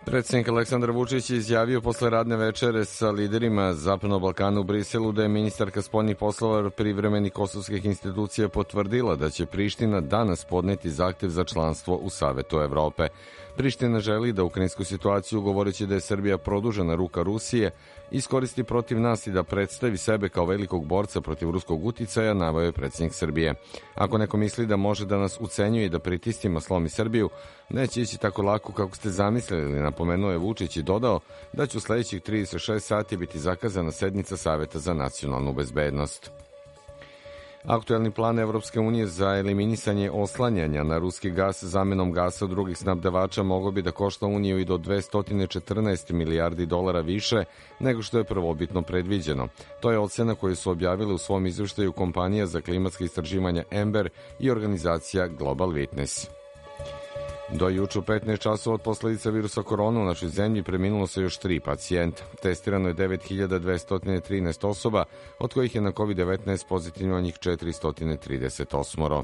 Predsjednik Aleksandar Vučić je izjavio posle radne večere sa liderima Zapadnog Balkana u Briselu da je ministarka spoljnih poslova privremenih kosovskih institucija potvrdila da će Priština danas podneti zahtev za članstvo u Savetu Evrope. Priština želi da ukrajinsku situaciju, govoreći da je Srbija produžena ruka Rusije, iskoristi protiv nas i da predstavi sebe kao velikog borca protiv ruskog uticaja, naveo je predsjednik Srbije. Ako neko misli da može da nas ucenjuje i da pritistima slomi Srbiju, neće ići tako lako kako ste zamislili, napomenuo je Vučić i dodao da će u sledećih 36 sati biti zakazana sednica Saveta za nacionalnu bezbednost. Aktuelni plan Evropske unije za eliminisanje oslanjanja na ruski gas zamenom gasa od drugih snabdevača mogao bi da košta Uniju i do 214 milijardi dolara više nego što je prvobitno predviđeno. To je ocena koju su objavile u svom izveštaju kompanija za klimatske istraživanja Ember i organizacija Global Witness. Do juče u 15 časova od posledica virusa korona u našoj zemlji preminulo se još 3 pacijenta. Testirano je 9213 osoba, od kojih je na COVID-19 pozitivno njih 438.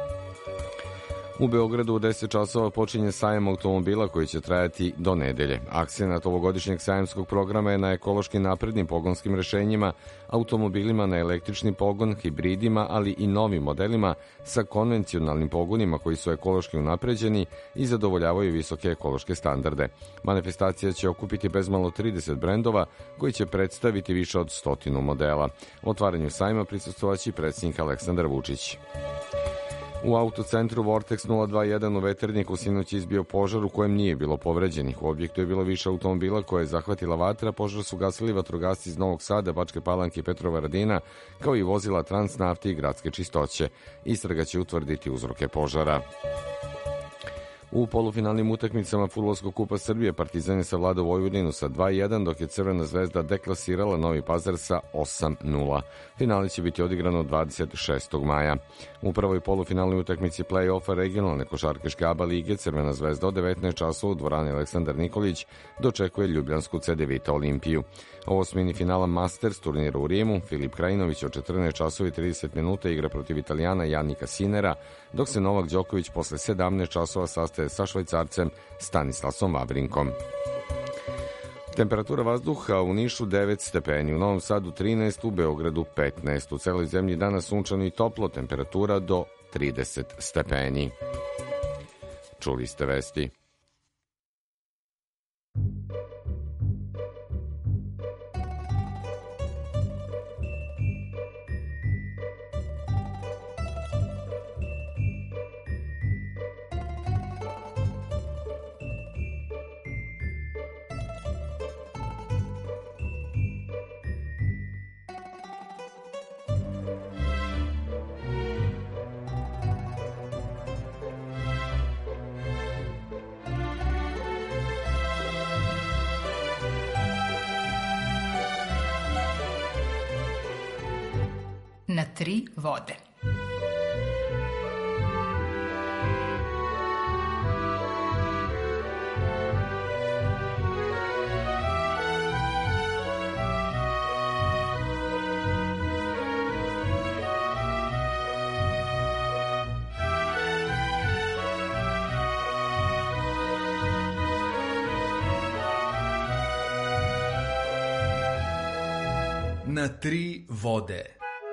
U Beogradu u 10 časova počinje sajam automobila koji će trajati do nedelje. Akcenat ovogodišnjeg sajamskog programa je na ekološki naprednim pogonskim rešenjima, automobilima na električni pogon, hibridima, ali i novim modelima sa konvencionalnim pogonima koji su ekološki unapređeni i zadovoljavaju visoke ekološke standarde. Manifestacija će okupiti bezmalo 30 brendova koji će predstaviti više od 100 modela. Otvaranju sajma prisustvovaće i predsjednik Aleksandar Vučić. U autocentru Vortex 021 u Veterniku sinoć izbio požar u kojem nije bilo povređenih. U objektu je bilo više automobila koje je zahvatila vatra, požar su gasili vatrogasci iz Novog Sada, Bačke Palanke i Petrovaradina, kao i vozila Transnafte i Gradske čistoće. Istraga će utvrditi uzroke požara. U polufinalnim utakmicama Fudbalskog kupa Srbije Partizan je savladao Vojvodinu sa 2:1, dok je Crvena zvezda deklasirala Novi Pazar sa 8:0. Finale će biti odigrano 26. maja. U prvoj polufinalnoj utakmici play-offa regionalne košarkaške ABA lige Crvena zvezda od 19 časova u dvorani Aleksandar Nikolić dočekuje ljubljansku CDVita Olimpiju. Ovo smini finala Masters turnira u Rimu. Filip Krajinović od 14 časova i 30 minuta igra protiv Italijana Janika Sinera, dok se Novak Đoković posle 17 časova sastaje sa Švajcarcem Stanislasom Vavrinkom. Temperatura vazduha u Nišu 9 stepeni, u Novom Sadu 13, u Beogradu 15. U celoj zemlji danas sunčano i toplo, temperatura do 30 stepeni. Čuli ste vesti. Na 3 vode. Na 3 vode.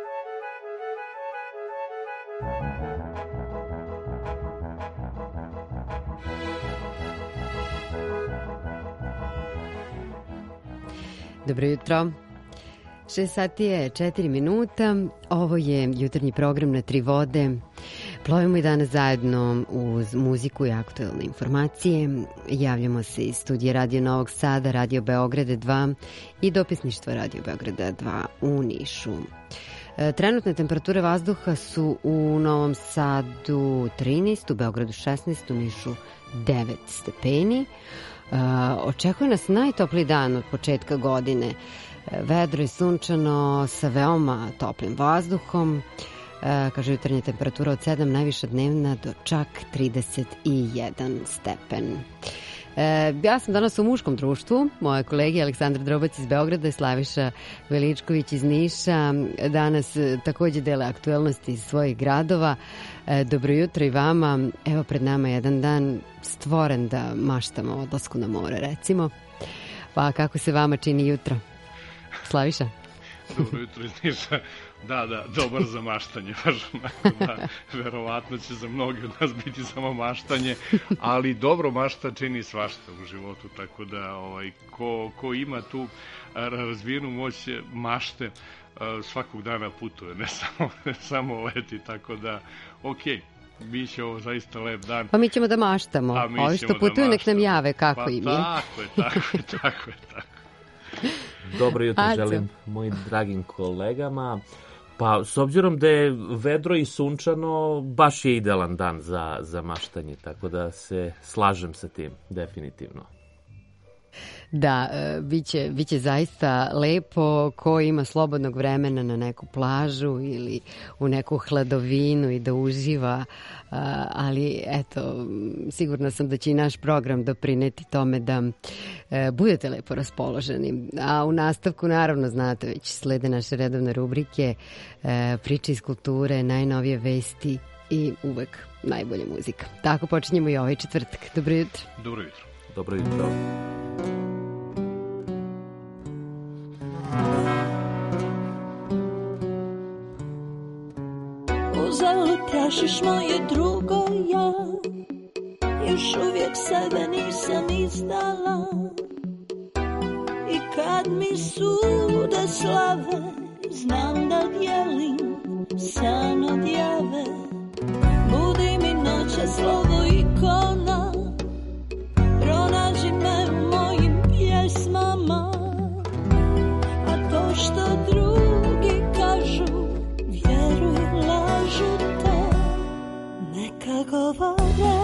Dobro jutro. 6 sati je 4 minuta. Ovo je jutarnji program Na 3 vode. Plovimo i danas zajedno uz muziku i aktuelne informacije. Javljamo se iz studija Radio Novog Sada, Radio Beograda 2 i dopisništva Radio Beograda 2 u Nišu. Trenutne temperature vazduha su u Novom Sadu 13, u Beogradu 16, u Nišu 9 stepeni. Očekuje nas najtopliji dan od početka godine. Vedro i sunčano sa veoma toplim vazduhom. Kaže jutarnja temperatura od 7, najviša dnevna do čak 31 stepen. Ja sam danas u muškom društvu, moje kolege Aleksandar Drobac iz Beograda i Slaviša Veličković iz Niša danas takođe dele aktuelnosti iz svojih gradova. Dobro jutro i vama. Evo pred nama jedan dan stvoren da maštamo o odlasku na more, recimo. Pa kako se vama čini jutro? Slaviša? Dobro jutro iz Niša. Da, dobar za maštanje, baš onako da, verovatno će za mnogi od nas biti samo maštanje, ali dobro mašta čini svašta u životu, tako da ko ima tu razvijenu moć mašte, svakog dana putuje, ne samo leti, tako da, okej. Biće ovo zaista lep dan. Pa mi ćemo da maštamo. Ovi što putuju nek nam jave kako im je. Tako je. Dobro jutro želim mojim dragim kolegama. Pa s obzirom da je vedro i sunčano, baš je idealan dan za maštanje, tako da se slažem sa tim, definitivno. Da, biće zaista lepo ko ima slobodnog vremena na neku plažu ili u neku hladovinu i da uživa, ali eto, sigurna sam da će i naš program doprineti tome da budete lepo raspoloženi. A u nastavku, naravno, znate, već slede naše redovne rubrike, priče iz kulture, najnovije vesti i uvek najbolja muzika. Tako počinjemo i ovaj četvrtak. Dobro jutro. Dobro jutro. Dobro jutro. Uzalud tražiš moje drugo ja, još uvijek sebe nisam izdala. I kad mi sude slave, znam da dijelim san od jave. Budi mi noće slovo ikona, pronađi me u mojim pjesmama. A to što drugi kažu, vjeruj, lažu te, neka govore.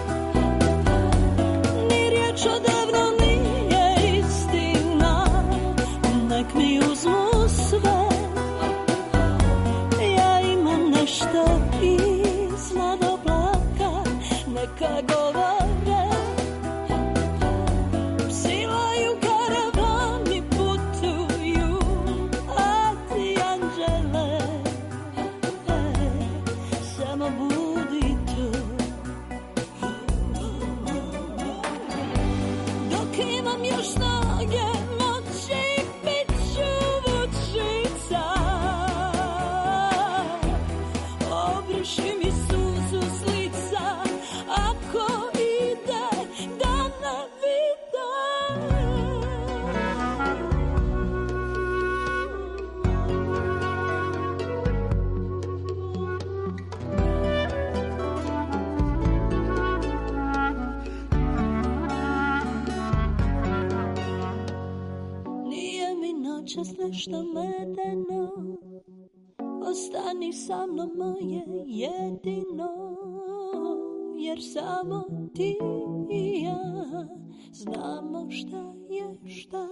Ni riječ odavno nije istina, nek mi uzmu sve. Ja imam nešto iznad oblaka, neka govore. Psilaju karavani, putuju, a ti anđele, samo budi tu. Dok imam još snage, moći, bit ću vučica. Obriši mi suzu s lica, ako ide da ne vide. Nije mi noćas nešto medeno, ostani sa mnom moje jedino, jer samo ti i ja znamo šta je šta.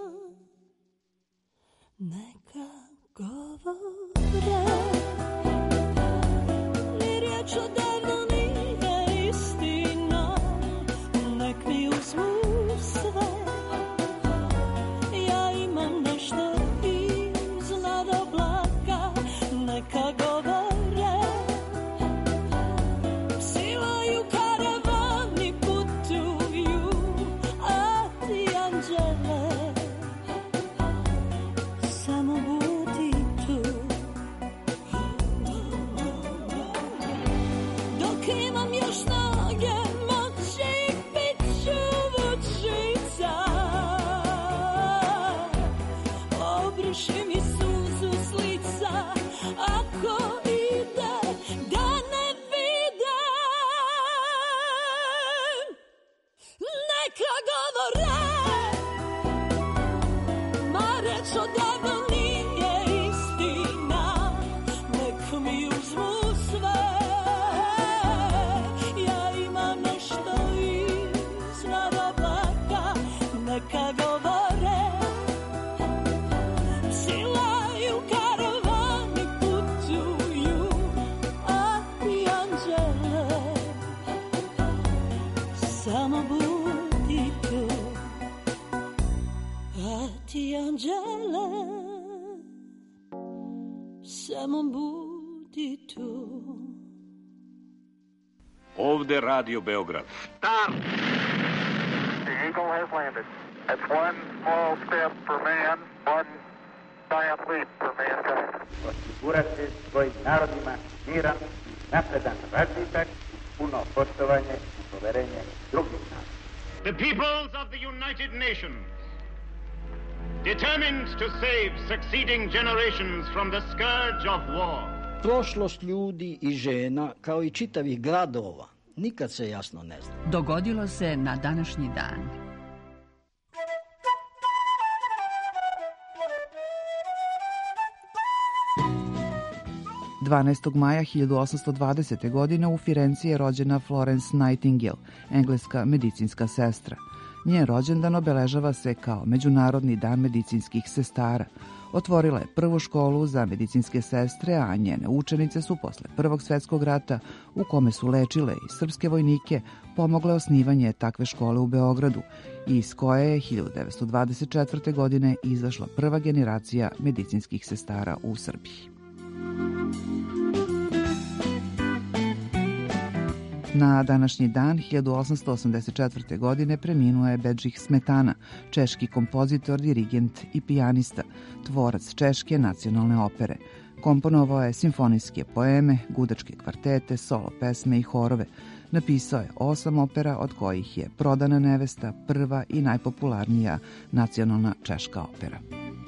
Neka govore, ni riječ odavno nije istina, nek mi uzmu sve. Ja imam nešto iznad oblaka, neka govore. Psilaju karavani, putuju, a ti anđele, samo budi tu. Dok imam još snage, moći, bit ću vučica. Obriši mi suzu s lica, ako ide da ne vide. Neka govore, ma reč odavno nije istina, nek mi uzmu sve. Ja imam nešto iznad oblaka, neka govore. Psilaju karavani, putuju, a ti anđele, samo budi anđele, samo budi tu. Ovde Radio Beograd. Start! The Eagle has landed. That's one small step for man, one giant leap for mankind. Osigurati svojim narodima miran, napredan razvitak, puno poštovanje i poverenje drugih naroda. The peoples of the United Nations, determined to save succeeding generations from the scourge of war. Prošlost ljudi i žena, kao i čitavih gradova, nikad se jasno ne zna. Dogodilo se na današnji dan. 12. maja 1820. godine u Firenci je rođena Florence Nightingale, engleska medicinska sestra. Njen rođendan obeležava se kao Međunarodni dan medicinskih sestara. Otvorila je prvu školu za medicinske sestre, a njene učenice su posle Prvog svetskog rata, u kome su lečile i srpske vojnike, pomogle osnivanje takve škole u Beogradu, iz koje je 1924. godine izašla prva generacija medicinskih sestara u Srbiji. Na današnji dan, 1884. godine, preminuo je Bedřich Smetana, češki kompozitor, dirigent i pijanista, tvorac češke nacionalne opere. Komponovao je simfonijske poeme, gudačke kvartete, solo pesme i horove. Napisao je 8 opera, od kojih je Prodana nevesta prva i najpopularnija nacionalna češka opera.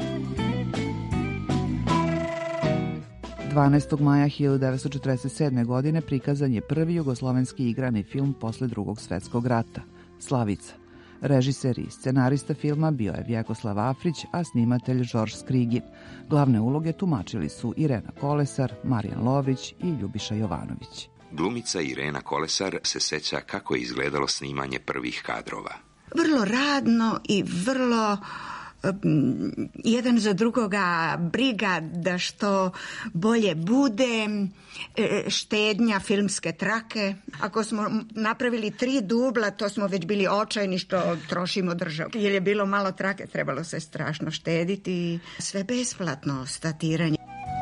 12. maja 1947. godine prikazan je prvi jugoslovenski igrani film posle Drugog svetskog rata, Slavica. Režiser i scenarista filma bio je Vjekoslav Afrić, a snimatelj Žorž Skrigin. Glavne uloge tumačili su Irena Kolesar, Marijan Lovrić i Ljubiša Jovanović. Glumica Irena Kolesar se seća kako je izgledalo snimanje prvih kadrova. Vrlo radno i vrlo jedan za drugoga briga da što bolje bude, štednja filmske trake. Ako smo napravili 3 dubla, to smo već bili očajni što trošimo državu. Jer je bilo malo trake, trebalo se strašno štediti. Sve besplatno, statiranje.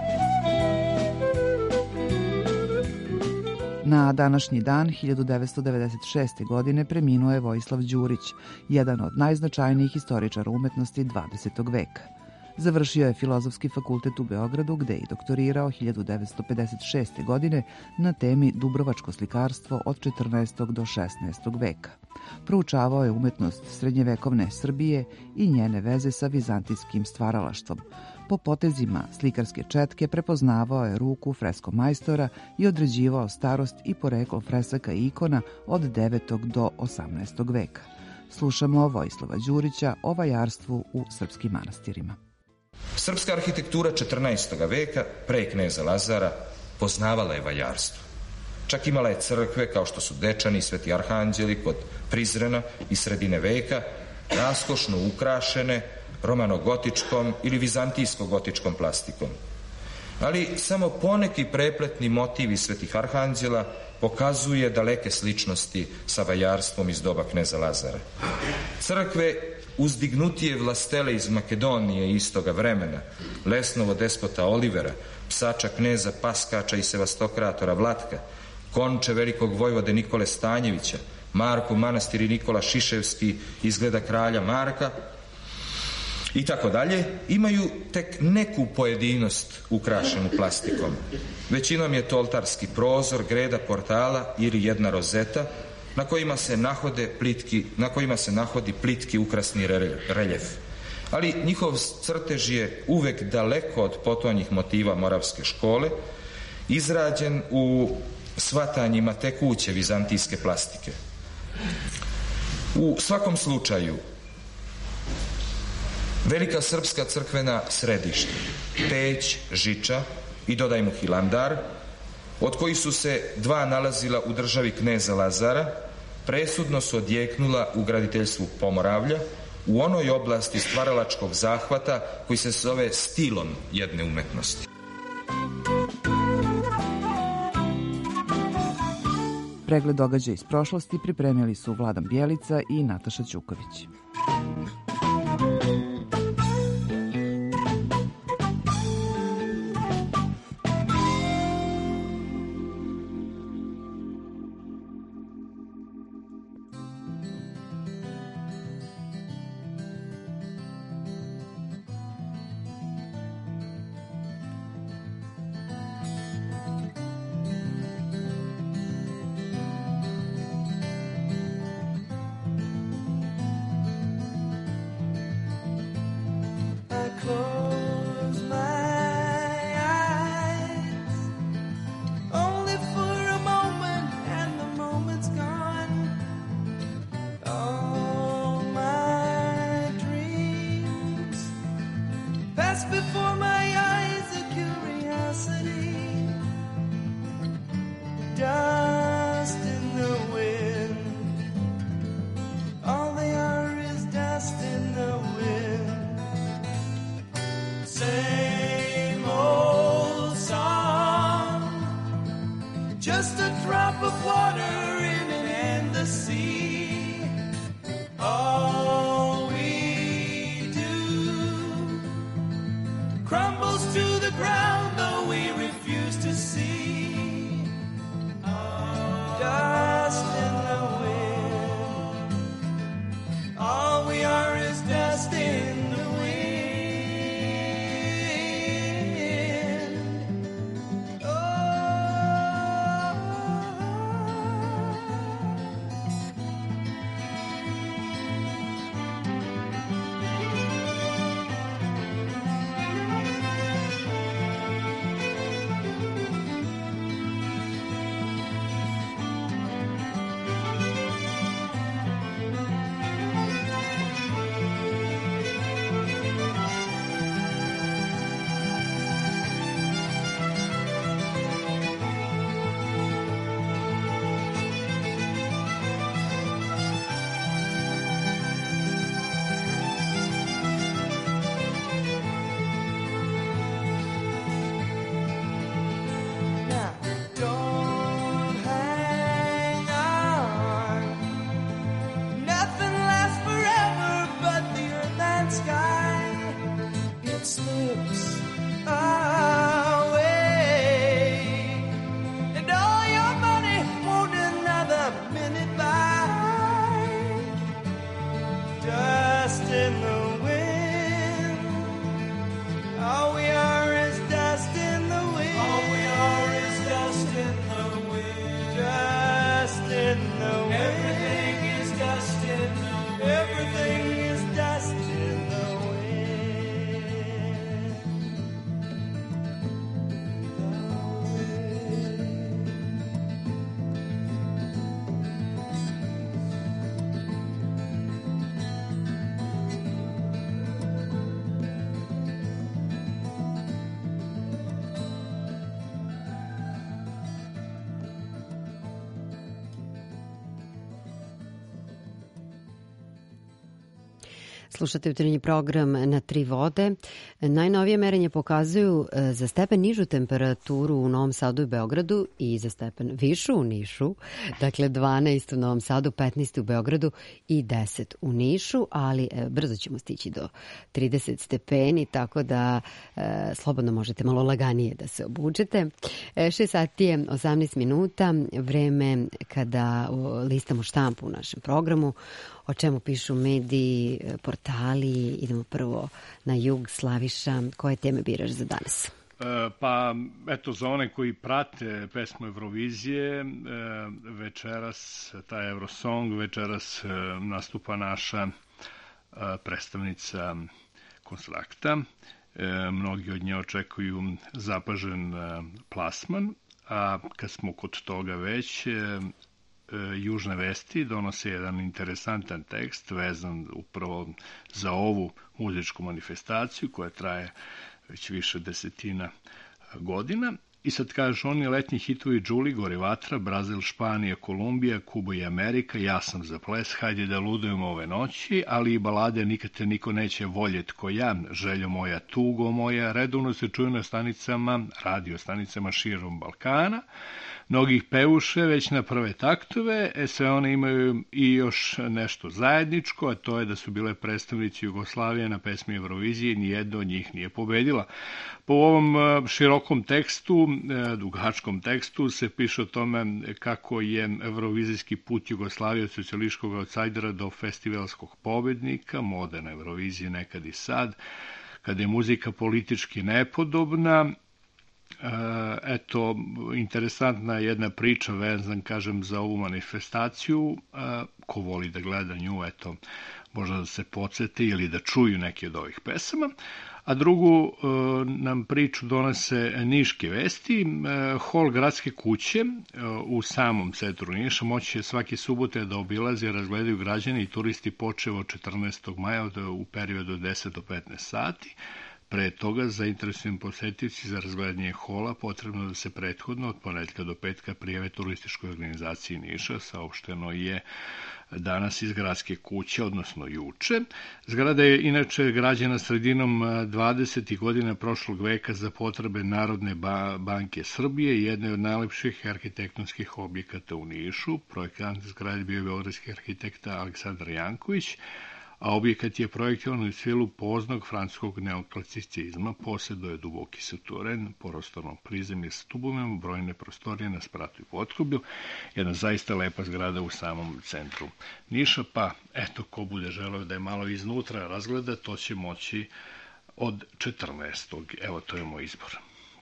Na današnji dan, 1996. godine, preminuo je Vojislav Đurić, jedan od najznačajnijih istoričara umetnosti 20. veka. Završio je Filozofski fakultet u Beogradu, gde je i doktorirao 1956. godine na temi Dubrovačko slikarstvo od 14. do 16. veka. Proučavao je umetnost srednjevekovne Srbije i njene veze sa vizantijskim stvaralaštvom. Po potezima slikarske četke prepoznavao je ruku freskomajstora i određivao starost i poreklo fresaka i ikona od 9. do 18. veka. Slušamo Vojislava Đurića o vajarstvu u srpskim manastirima. Srpska arhitektura 14. veka, pre kneza Lazara, poznavala je vajarstvo. Čak imala je crkve kao što su Dečani i Sveti Arhanđeli kod Prizrena i sredine veka, raskošno ukrašene romano-gotičkom ili vizantijsko-gotičkom plastikom. Ali samo poneki prepletni motivi Svetih Arhanđela pokazuje daleke sličnosti sa vajarstvom iz doba kneza Lazara. Crkve uzdignutije vlastele iz Makedonije istoga vremena, Lesnovo despota Olivera, psača kneza Paskača i sevastokratora Vlatka, konče velikog vojvode Nikole Stanjevića, Markov manastir i Nikola Šiševski izgleda kralja Marka i tako dalje, imaju tek neku pojedinost ukrašenu plastikom. Većinom je to oltarski prozor, greda portala ili jedna rozeta na kojima se nahodi plitki ukrasni reljef. Ali njihov crtež je uvek daleko od potonjih motiva moravske škole, izrađen u shvatanjima tekuće vizantijske plastike. U svakom slučaju, velika srpska crkvena središta, Peć, Žiča i dodajmo Hilandar, od kojih su se 2 nalazila u državi kneza Lazara, presudno su odjeknula u graditeljstvu Pomoravlja, u onoj oblasti stvaralačkog zahvata koji se zove stilom jedne umetnosti. Pregled događaja iz prošlosti pripremili su Vladan Bjelica i Nataša Ćuković. pass before my eyes a curiosity, dust in the wind. All they are is dust in the wind. Same old song, just a drop of water in an endless sea. All we do crumbles to the ground, though we refuse to see. Dust in the wind. All we are is dust in the wind. Slušate jutarnji program Na tri vode. Najnovije merenje pokazuju za stepen nižu temperaturu u Novom Sadu i Beogradu i za stepen višu u Nišu. Dakle, 12 u Novom Sadu, 15 u Beogradu i 10 u Nišu, ali brzo ćemo stići do 30 stepeni, tako da slobodno možete malo laganije da se obučete. 6 sati je 18 minuta, vreme kada listamo štampu u našem programu, o čemu pišu mediji, portali. Idemo prvo na jug. Slaviša, koje teme biraš za danas? Pa, eto, za one koji prate pesmu Eurovizije, večeras, taj Eurosong, večeras nastupa naša predstavnica Konstrakta. Mnogi od nje očekuju zapažen plasman, a kad smo kod toga već, Južne vesti donose jedan interesantan tekst vezan upravo za ovu muzičku manifestaciju koja traje već više desetina godina. I sad kažu oni: letnji hitovi Đuli, Gori vatra, Brazil, Španija, Kolumbija, Kuba i Amerika, ja sam za ples, hajde da ludujemo ove noći, ali i balade Nikad te niko neće voljet ko ja, Željo moja, tugo moja, redovno se čuju na stanicama, radio stanicama širom Balkana. Mnogih pevuše već na prve taktove, sve one imaju i još nešto zajedničko, a to je da su bile predstavnici Jugoslavije na pesmi Eurovizije, nijedno od njih nije pobedila. Po ovom širokom tekstu, dugačkom tekstu, se piše o tome kako je eurovizijski put Jugoslavije od socijalističkog outsidera do festivalskog pobednika, moda na Euroviziji nekad i sad, kada je muzika politički nepodobna. Eto, interesantna jedna priča vezan, kažem, za ovu manifestaciju. Ko voli da gleda nju, eto, možda da se podsjeti ili da čuju neke od ovih pesama. A drugu nam priču donose Niške vesti. Hol gradske kuće u samom centru Niša moći će svake subote da obilaze i razgledaju građani i turisti počev od 14. maja u periodu od 10 do 15 sati. Pre toga, zainteresovani posetioci za razgledanje hola potrebno da se prethodno od ponedeljka do petka prijave turističkoj organizaciji Niša, saopšteno je danas iz gradske kuće, odnosno juče. Zgrada je inače građena sredinom 20. godina prošlog veka za potrebe Narodne banke Srbije, jedna od najlepših arhitektonskih objekata u Nišu. Projektant zgrade bio je beogradski arhitekta Aleksandar Janković, a objekat je projektovan u stilu poznog francuskog neoklasicizma, posjeduje duboki sutoren, porostorno prizemlje s stubovima, brojne prostorije na spratu i potkrublju, jedna zaista lepa zgrada u samom centru Niša, pa eto, ko bude želeo da je malo iznutra razgleda, to će moći od 14. Evo, to je moj izbor.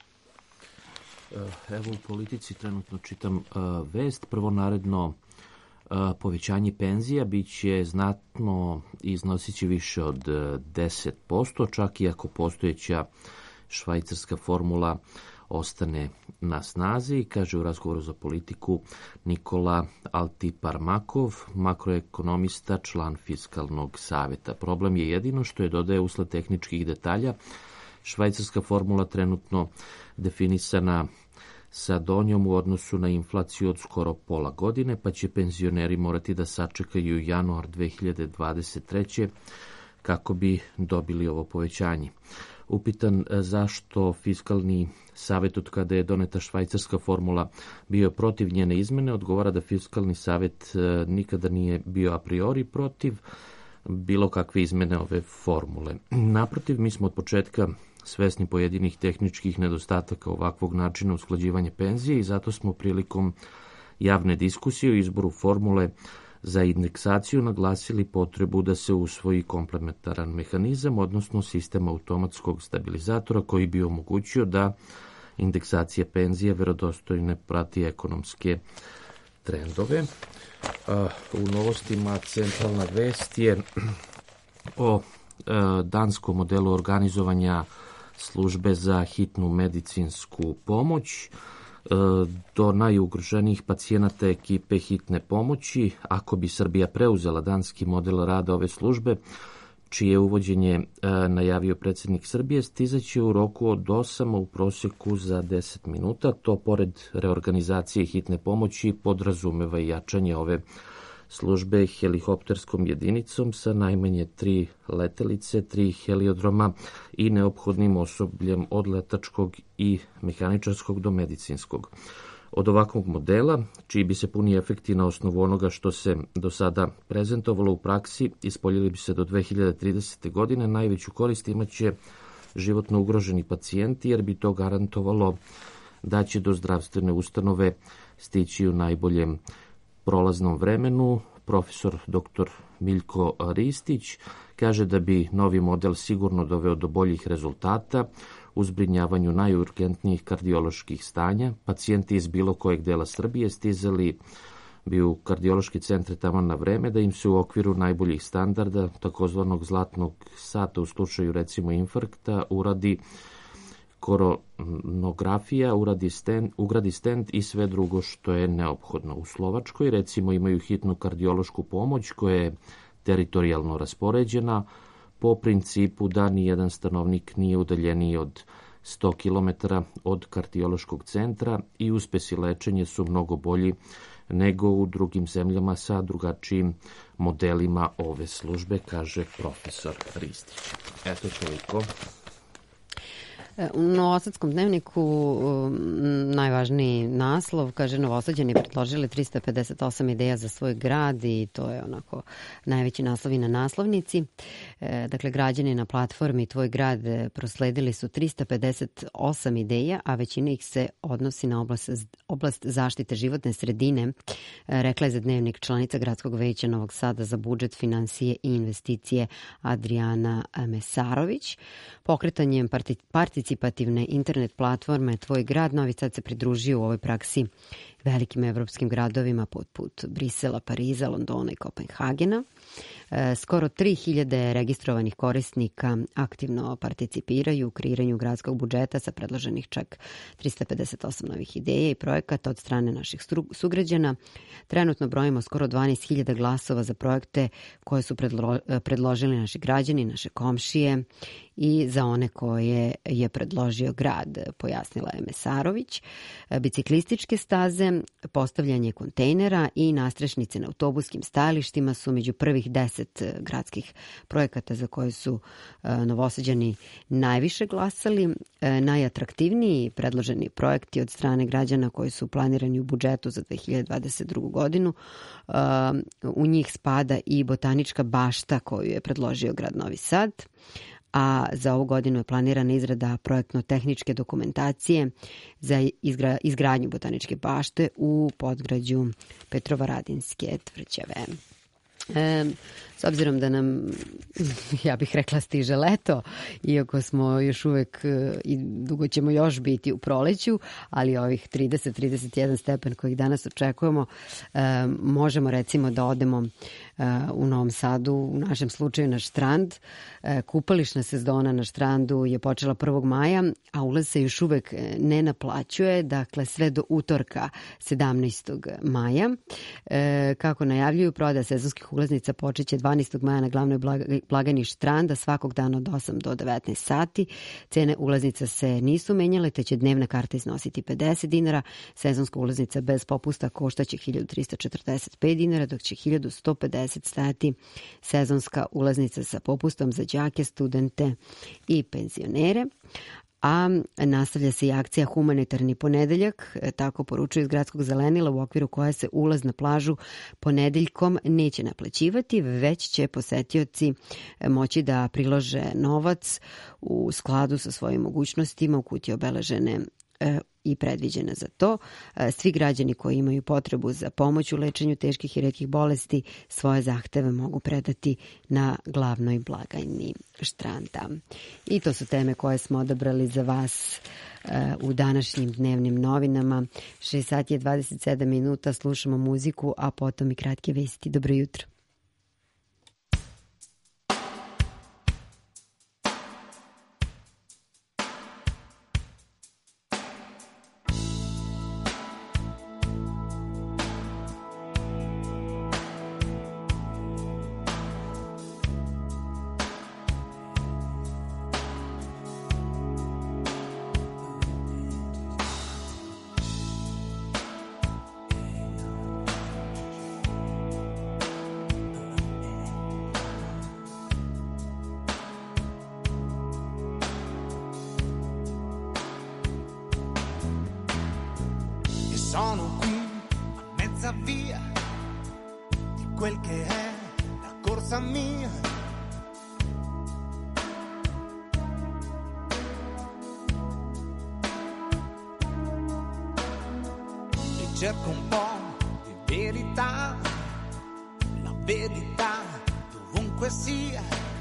Evo u Politici trenutno čitam vest. Prvo naredno povećanje penzija biće znatno i iznosit će više od 10%, čak i ako postojeća švajcarska formula ostane na snazi, kaže u razgovoru za Politiku Nikola Altiparmakov, makroekonomista, član Fiskalnog saveta. Problem je jedino što je, dodaje, usled tehničkih detalja, švajcarska formula trenutno definisana sa donjom u odnosu na inflaciju od skoro pola godine, pa će penzioneri morati da sačekaju januar 2023. kako bi dobili ovo povećanje. Upitan zašto Fiskalni savet, od kada je doneta švajcarska formula, bio protiv njene izmene, odgovara da Fiskalni savet nikada nije bio a priori protiv bilo kakve izmene ove formule. Naprotiv, mi smo od početka svesni pojedinih tehničkih nedostataka ovakvog načina usklađivanja penzije i zato smo prilikom javne diskusije o izboru formule za indeksaciju naglasili potrebu da se usvoji komplementaran mehanizam, odnosno sistem automatskog stabilizatora koji bi omogućio da indeksacija penzije verodostojno prati ekonomske trendove. U novostima centralna vest je o danskom modelu organizovanja službe za hitnu medicinsku pomoć do najugroženijih pacijenata ekipe hitne pomoći. Ako bi Srbija preuzela danski model rada ove službe, čije uvođenje najavio predsjednik Srbije, stizaće u roku od 8 u prosjeku za 10 minuta. To, pored reorganizacije hitne pomoći, podrazumeva i jačanje ove službe helikopterskom jedinicom sa najmanje 3 letelice, 3 heliodroma i neophodnim osobljem od letačkog i mehaničarskog do medicinskog. Od ovakvog modela, čiji bi se puni efekti na osnovu onoga što se do sada prezentovalo u praksi, ispoljili bi se do 2030. godine, najveću korist imaće životno ugroženi pacijenti, jer bi to garantovalo da će do zdravstvene ustanove stići u najboljem prolaznom vremenu. Profesor dr. Miljko Ristić kaže da bi novi model sigurno doveo do boljih rezultata u zbrinjavanju najurgentnijih kardioloških stanja. Pacijenti iz bilo kojeg dela Srbije stizali bi u kardiološki centre tamo na vreme, da im se u okviru najboljih standarda, takozvanog zlatnog sata u slučaju recimo infarkta, uradi koronografija, ugradi stent i sve drugo što je neophodno. U Slovačkoj recimo imaju hitnu kardiološku pomoć koja je teritorijalno raspoređena po principu da nijedan stanovnik nije udaljeniji od 100 km od kardiološkog centra i uspesi lečenja su mnogo bolji nego u drugim zemljama sa drugačijim modelima ove službe, kaže profesor Ristić. Eto toliko. U Novosadskom dnevniku najvažniji naslov, kaže, Novosađani predložili 358 ideja za svoj grad i to je onako najveći naslov i na naslovnici. Dakle, građani na platformi Tvoj grad prosledili su 358 ideja, a većina ih se odnosi na oblast zaštite životne sredine, rekla je za dnevnik članica Gradskog veća Novog Sada za budžet, finansije i investicije Adriana Mesarović. Pokretanjem participativne internet platforme Tvoj grad, Novi Sad se pridružio u ovoj praksi velikim evropskim gradovima poput Brisela, Pariza, Londona i Kopenhagena. Skoro 3000 registrovanih korisnika aktivno participiraju u kreiranju gradskog budžeta sa predloženih čak 358 novih ideja i projekata od strane naših sugrađana. Trenutno brojimo skoro 12.000 glasova za projekte koje su predložili naši građani, naše komšije i za one koje je predložio grad, pojasnila je Mesarović. Biciklističke staze, postavljanje kontejnera i nastrešnice na autobuskim stajalištima su među prvih 10 gradskih projekata za koje su Novosađani najviše glasali. Najatraktivniji predloženi projekti od strane građana koji su planirani u budžetu za 2022. godinu. U njih spada i botanička bašta koju je predložio grad Novi Sad, a za ovu godinu je planirana izrada projektno-tehničke dokumentacije za izgradnju botaničke bašte u podgrađu Petrovaradinske tvrđave. S obzirom da nam, ja bih rekla, stiže leto, iako smo još uvek i dugo ćemo još biti u proleću, ali ovih 30-31 stepen kojih danas očekujemo, možemo recimo da odemo u Novom Sadu, u našem slučaju na štrand. Kupališna sezona na štrandu je počela 1. maja, a ulaz se još uvek ne naplaćuje, dakle sve do utorka 17. maja. Kako najavljuju, prodaja sezonskih ulaznica počeće 12. maja na glavnoj blagajni štranda svakog dana od 8 do 19 sati. Cene ulaznica se nisu menjale, te će dnevna karta iznositi 50 dinara. Sezonska ulaznica bez popusta koštaće 1345 dinara, dok će 1150 stajati sezonska ulaznica sa popustom za đake, studente i penzionere. A nastavlja se i akcija Humanitarni ponedeljak, tako poručuju iz gradskog zelenila, u okviru koje se ulaz na plažu ponedeljkom neće naplaćivati, već će posetioci moći da prilože novac u skladu sa svojim mogućnostima u kutije obeležene i predviđena za to. Svi građani koji imaju potrebu za pomoć u lečenju teških i retkih bolesti svoje zahteve mogu predati na glavnoj blagajni štranda. I to su teme koje smo odabrali za vas u današnjim dnevnim novinama. 6 sati je 27 minuta, slušamo muziku, a potom i kratke vesti. Dobro jutro. Sono qui a mezza via di quel che è la corsa mia. E cerco un po' di verità, la verità dovunque sia.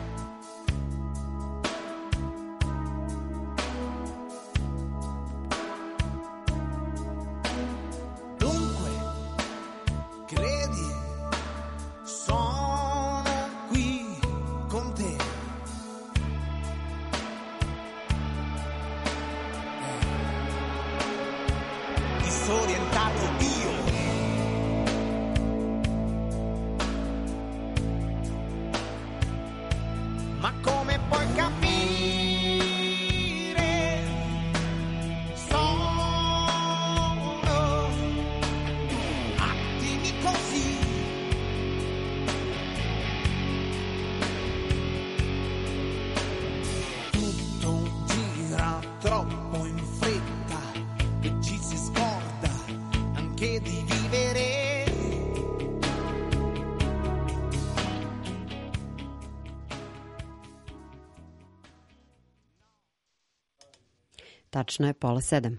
Tačno je 6:30.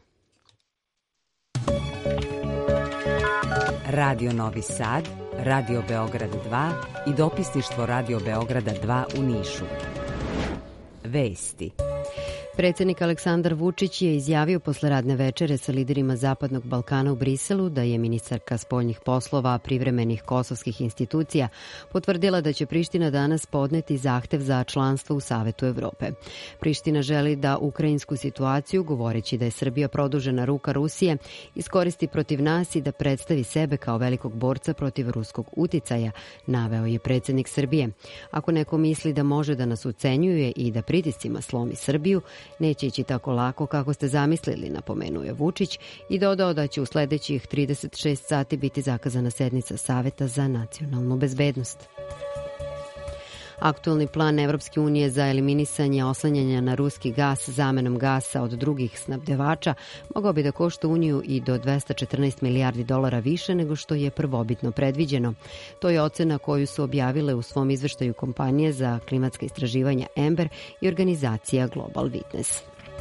Radio Novi Sad, Radio Beograd 2 i dopisništvo Radio Beograda 2 u Nišu. Vesti. Predsjednik Aleksandar Vučić je izjavio posle radne večere sa liderima Zapadnog Balkana u Briselu da je ministarka spoljnih poslova privremenih kosovskih institucija potvrdila da će Priština danas podneti zahtev za članstvo u Savetu Evrope. Priština želi da ukrajinsku situaciju, govoreći da je Srbija produžena ruka Rusije, iskoristi protiv nas i da predstavi sebe kao velikog borca protiv ruskog uticaja, naveo je predsjednik Srbije. Ako neko misli da može da nas ucenjuje i da pritiscima slomi Srbiju, neće ići tako lako kako ste zamislili, napomenuo je Vučić i dodao da će u sledećih 36 sati biti zakazana sednica Saveta za nacionalnu bezbednost. Aktualni plan Evropske unije za eliminisanje oslanjanja na ruski gas zamenom gasa od drugih snabdevača mogao bi da košta Uniju i do 214 milijardi dolara više nego što je prvobitno predviđeno. To je ocena koju su objavile u svom izveštaju kompanije za klimatska istraživanja Ember i organizacija Global Witness.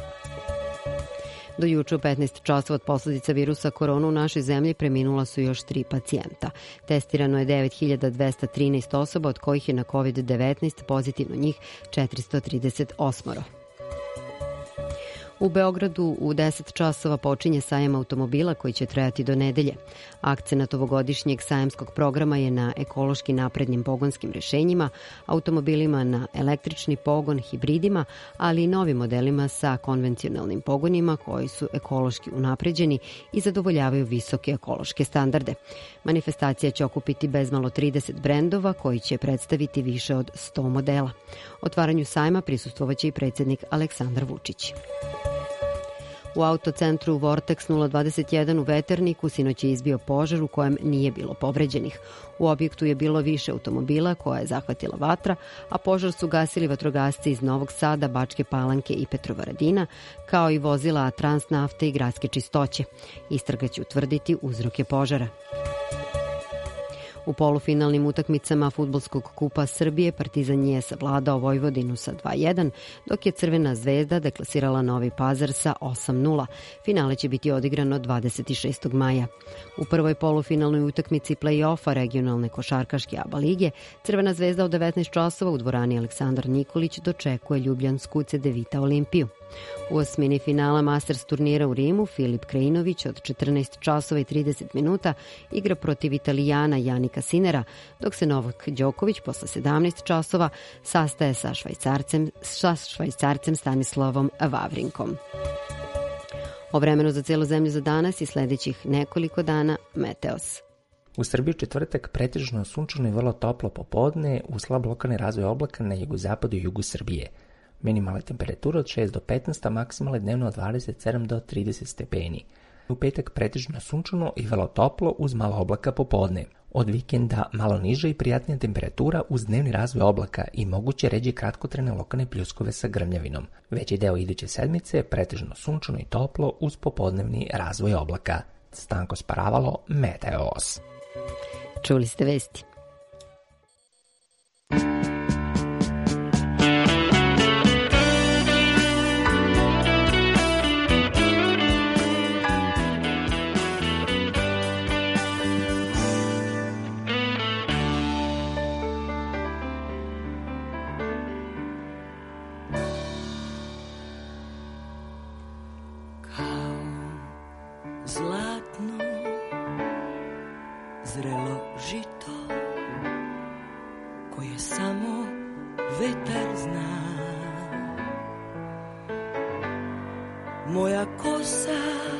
Do juče u 15 časova od posljedica virusa korona u našoj zemlji preminula su još 3 pacijenta. Testirano je 9213 osoba, od kojih je na COVID-19 pozitivno njih 438. U Beogradu u 10 časova počinje sajam automobila koji će trajati do nedelje. Akcenat ovogodišnjeg sajamskog programa je na ekološki naprednim pogonskim rešenjima, automobilima na električni pogon, hibridima, ali i novim modelima sa konvencionalnim pogonima koji su ekološki unapređeni i zadovoljavaju visoke ekološke standarde. Manifestacija će okupiti bezmalo 30 brendova koji će predstaviti više od 100 modela. Otvaranju sajma prisustvovaće i predsjednik Aleksandar Vučić. U autocentru Vortex 021 u Veterniku sinoć je izbio požar u kojem nije bilo povređenih. U objektu je bilo više automobila koja je zahvatila vatra, a požar su gasili vatrogasci iz Novog Sada, Bačke Palanke i Petrovaradina, kao i vozila Transnafte i Gradske čistoće. Istraga će utvrditi uzroke požara. U polufinalnim utakmicama Fudbalskog kupa Srbije Partizan je savladao Vojvodinu sa 2:1, dok je Crvena zvezda deklasirala Novi Pazar sa 8:0. Finale će biti odigrano 26. maja. U prvoj polufinalnoj utakmici play-offa regionalne košarkaške ABA lige Crvena zvezda od 19 časova u dvorani Aleksandar Nikolić dočekuje ljubljansku Cedevita Olimpiju. U osmini finala Masters turnira u Rimu Filip Krajinović od 14 časova i 30 minuta igra protiv Italijana Janika Sinera, dok se Novak Đoković posle 17 časova sastaje sa švajcarcem Stanislavom Vavrinkom. O vremenu za celu zemlju za danas i sledećih nekoliko dana Meteos. U Srbiji četvrtak pretežno sunčano i vrlo toplo popodne, uz slab lokalni razvoj oblaka na jugozapadu i jugu Srbije. Minimalna temperatura od 6 do 15, a maksimalna dnevno od 27 do 30 stepeni. U petak pretežno sunčano i vrlo toplo uz malo oblaka popodne. Od vikenda malo niža i prijatnija temperatura uz dnevni razvoj oblaka i moguće ređe kratkotrajne lokalne pljuskove sa grmljavinom. Veći deo iduće sedmice pretežno sunčano i toplo uz popodnevni razvoj oblaka. Stanko Sparavalo, Meteos. Čuli ste vesti. Zlatno zrelo žito koje samo vetar zna. Moja kosa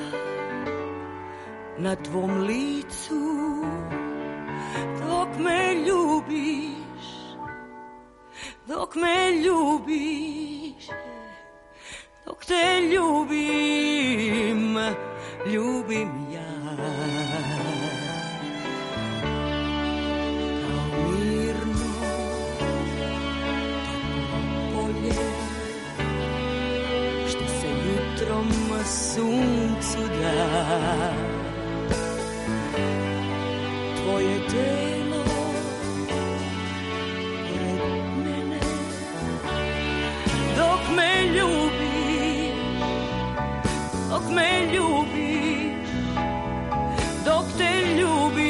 na tvom licu dok me ljubiš, dok me ljubiš, dok te ljubim, ljubim ja. Kao mirno toplo polje što se jutrom suncu da. Tvoje telo pored mene dok me ljubiš, dok me ljubiš, dok te ljubim,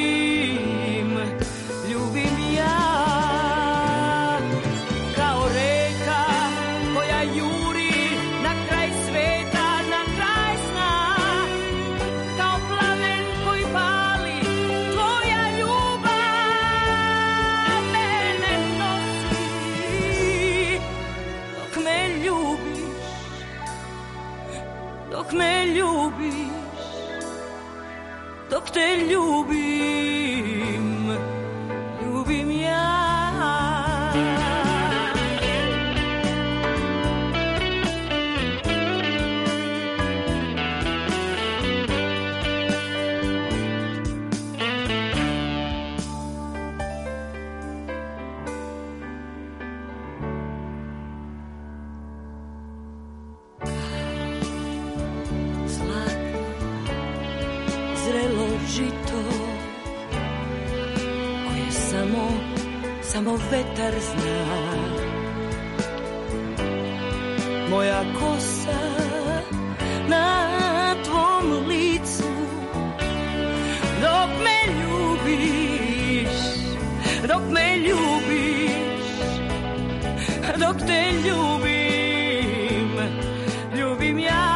ljubim ja. Kao reka koja juri ljubiš, dok te ljubim, ljubim ja. Žito koje samo vetar zna, moja kosa na tvom licu, dok me ljubiš, dok me ljubiš, dok te ljubim, ljubim ja.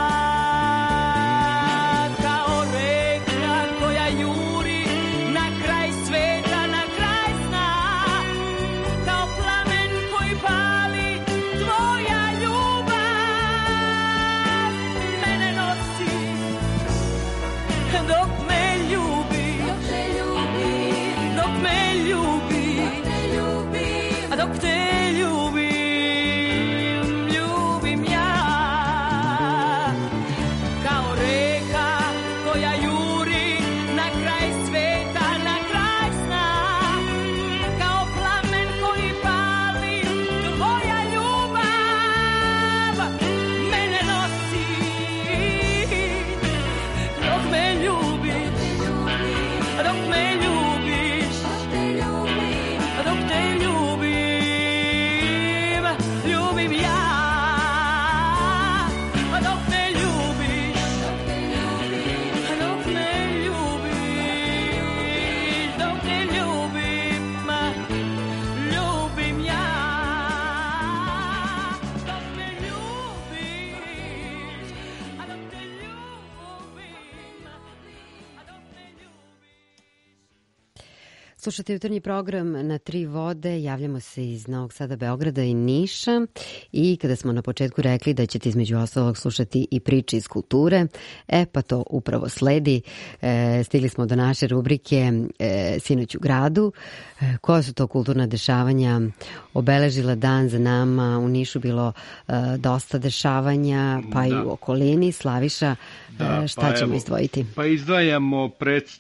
Slušate jutarnji program na Tri vode, javljamo se iz Novog Sada, Beograda i Niša i kada smo na početku rekli da ćete između ostalog slušati i priče iz kulture, pa to upravo sledi. Stigli smo do naše rubrike Sinoć u gradu. Koja su to kulturna dešavanja obeležila dan za nama? U Nišu bilo dosta dešavanja, pa i u okolini. Slaviša, šta ćemo izdvojiti? Pa izdvajamo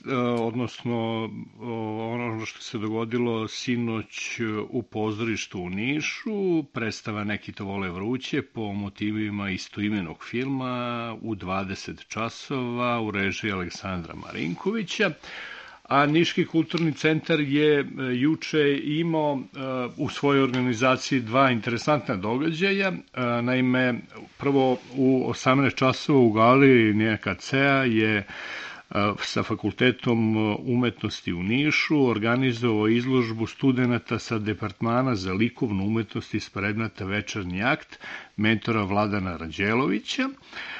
odnosno ono što se dogodilo sinoć u pozorištu u Nišu, predstava Neki to vole vruće po motivima istoimenog filma u 20 časova u režiji Aleksandra Marinkovića. A Niški kulturni centar je juče imao u svojoj organizaciji dva interesantna događaja. Naime, prvo u 18 časova u galeriji NKC-a je sa Fakultetom umetnosti u Nišu organizovao izložbu studenata sa Departmana za likovnu umetnost iz predmeta Večernji akt mentora Vladana Ranđelovića.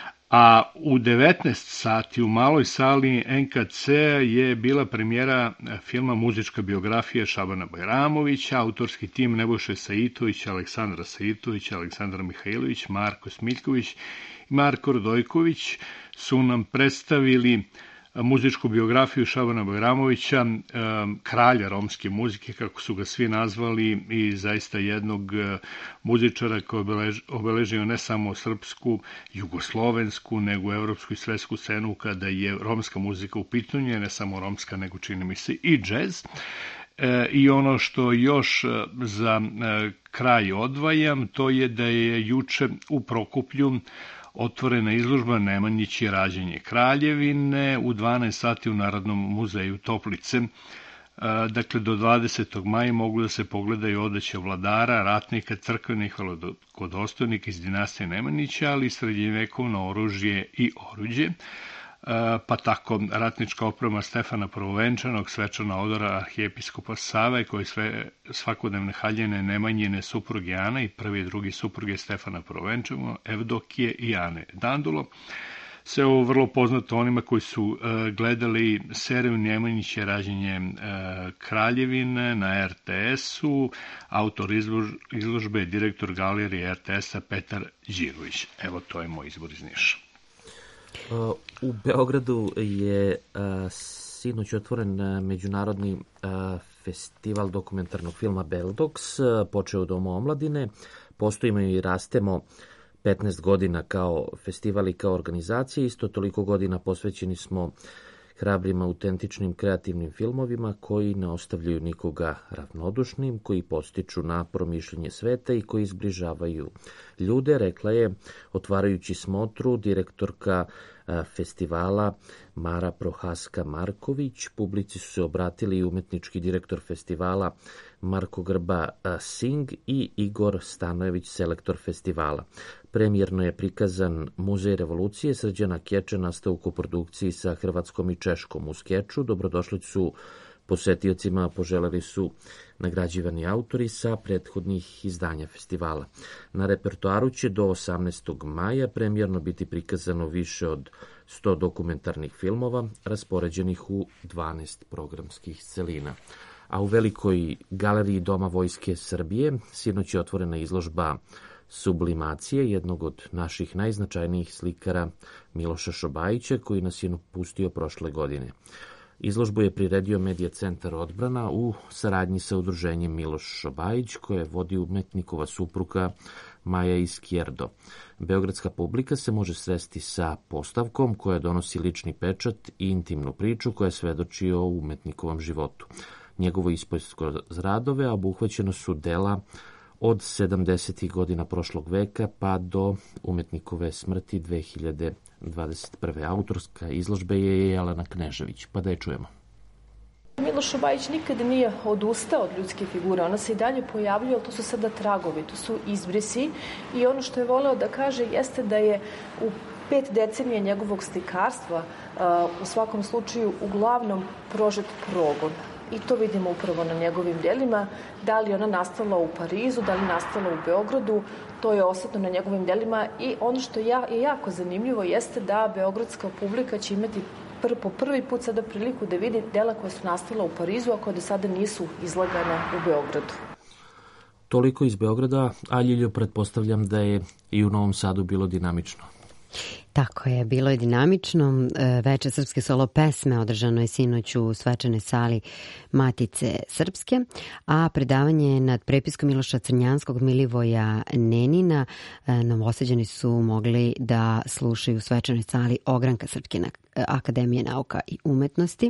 A u 19 sati u maloj sali NKC je bila premijera filma Muzička biografija Šabana Bajramovića, autorski tim Nebojše Saitović, Aleksandra Saitović, Aleksandar Mihajlović, Marko Smiljković i Marko Rodojković su nam predstavili muzičku biografiju Šabana Bajramovića, kralja romske muzike, kako su ga svi nazvali, i zaista jednog muzičara koji je obeležio ne samo srpsku, jugoslovensku, nego evropsku i svetsku scenu kada je romska muzika u pitanju, ne samo romska, nego čini mi se i džez. I ono što još za kraj odvajam, to je da je juče u Prokuplju otvorena izložba Nemanjić i rađenje Kraljevine u 12 sati u Narodnom muzeju Toplice. Dakle, do 20. maja mogu da se pogledaju odeće vladara, ratnika, crkvenih velikodostojnika iz dinastije Nemanjića, ali i srednjevekovno oružje i oruđe. Pa tako ratnička oprema Stefana Prvovenčanog, svečana odora arhijepiskopa Save, koji sve svakodnevne haljine Nemanjine supruge Ana i prvi i drugi supruge Stefana Prvovenčanog, Evdokije i Ane Dandulo. Sve ovo vrlo poznato onima koji su gledali seriju Nemanjiće rađenje Kraljevine na RTS-u. Autor izložbe je direktor galerije RTS-a Petar Đirović. Evo, to je moj izbor iz Niša. U Beogradu je sinoć otvoren međunarodni festival dokumentarnog filma Beldox, počeo u Domu omladine. Postojimo i rastemo 15 godina kao festival i kao organizacija, isto toliko godina posvećeni smo hrabrim, autentičnim, kreativnim filmovima koji ne ostavljaju nikoga ravnodušnim, koji postiču na promišljenje sveta i koji zbližavaju ljude, rekla je, otvarajući smotru, direktorka festivala Mara Prohaska-Marković. Publici su se obratili i umetnički direktor festivala Marko Grba Singh i Igor Stanojević, selektor festivala. Premijerno je prikazan Muzej revolucije Srđana Keče, nastao u koprodukciji sa Hrvatskom i Češkom. U skeču dobrodošli su posetiocima, poželeli su nagrađivani autori sa prethodnih izdanja festivala. Na repertoaru će do 18. maja premijerno biti prikazano više od 100 dokumentarnih filmova, raspoređenih u 12 programskih celina. A u Velikoj galeriji Doma Vojske Srbije sinoć je otvorena izložba Sublimacije, jednog od naših najznačajnijih slikara Miloša Šobajića, koji nas je napustio prošle godine. Izložbu je priredio Medija centar Odbrana u saradnji sa udruženjem Miloš Šobajić, koje vodi umetnikova supruga Maja Izquierdo. Beogradska publika se može sresti sa postavkom koja donosi lični pečat i intimnu priču koja svedoči o umetnikovom životu. Njegovo ispoljsko radove obuhvaćeno su dela od 70. godina prošlog veka pa do umetnikove smrti 2021. Autorska izložbe je Jelena Knežević, pa da je čujemo. Miloš Šobajić nikad nije odustao od ljudske figure, ona se i dalje pojavljuje, ali to su sada tragovi, to su izbrisi i ono što je voleo da kaže jeste da je u 5 decenija njegovog slikarstva u svakom slučaju uglavnom prožet progon. I to vidimo upravo na njegovim delima. Da li ona nastala u Parizu, da li nastala u Beogradu, to je osetno na njegovim delima. I ono što je jako zanimljivo jeste da beogradska publika će imati po prvi put sada priliku da vidi dela koja su nastala u Parizu, a koja do sada nisu izlagana u Beogradu. Toliko iz Beograda, a Ljiljo, pretpostavljam da je i u Novom Sadu bilo dinamično. Tako je, bilo je dinamično. Veče srpske solo pesme održano je sinoć u svečanoj sali Matice Srpske, a predavanje nad prepiskom Miloša Crnjanskog Milivoja Nenina Novosađani su mogli da slušaju u svečanoj sali Ogranka Srpske akademije nauka i umetnosti.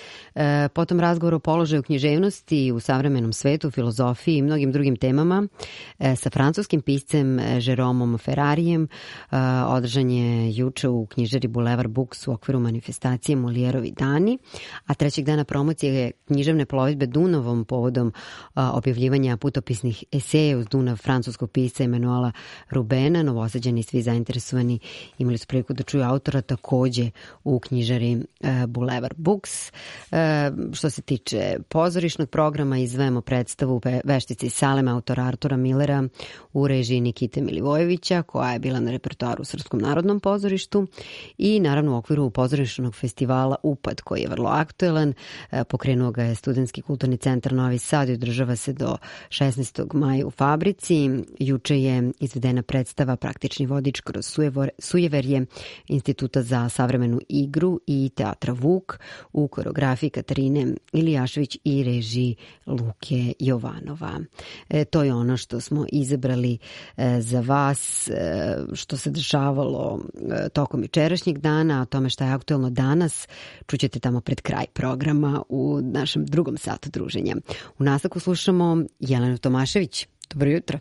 Potom razgovor o položaju književnosti u savremenom svetu, filozofiji i mnogim drugim temama sa francuskim piscem Jeromom Ferrarijem održan je juče u knjižari Boulevard Books u okviru manifestacije Molijerovi dani, a trećeg dana promocije književne plovidbe Dunavom povodom objavljivanja putopisnih eseja uz Dunav francuskog pisca Emanuela Rubena. Novosađani i svi zainteresovani imali su priliku da čuju autora takođe u knjižari Boulevard Books. Što se tiče pozorišnog programa, izdvajamo predstavu Veštice iz Salema autora Artura Millera u režiji Nikite Milivojevića, koja je bila na repertoaru u Srpskom narodnom pozorištu, i naravno u okviru pozorišnog festivala Upad, koji je vrlo aktuelan. Pokrenuo ga je Studentski kulturni centar Novi Sad i održava se do 16. maja u Fabrici. Juče je izvedena predstava Praktični vodič kroz sujeverje Instituta za savremenu igru i teatra Vuk u koreografiji Katarine Ilijašević i režiji Luke Jovanova. To je ono što smo izabrali za vas, što se dešavalo tokom jučerašnjeg dana. O tome šta je aktuelno danas čućete tamo pred kraj programa u našem drugom satu druženja. U nastavku slušamo Jelenu Tomašević. Dobro jutro.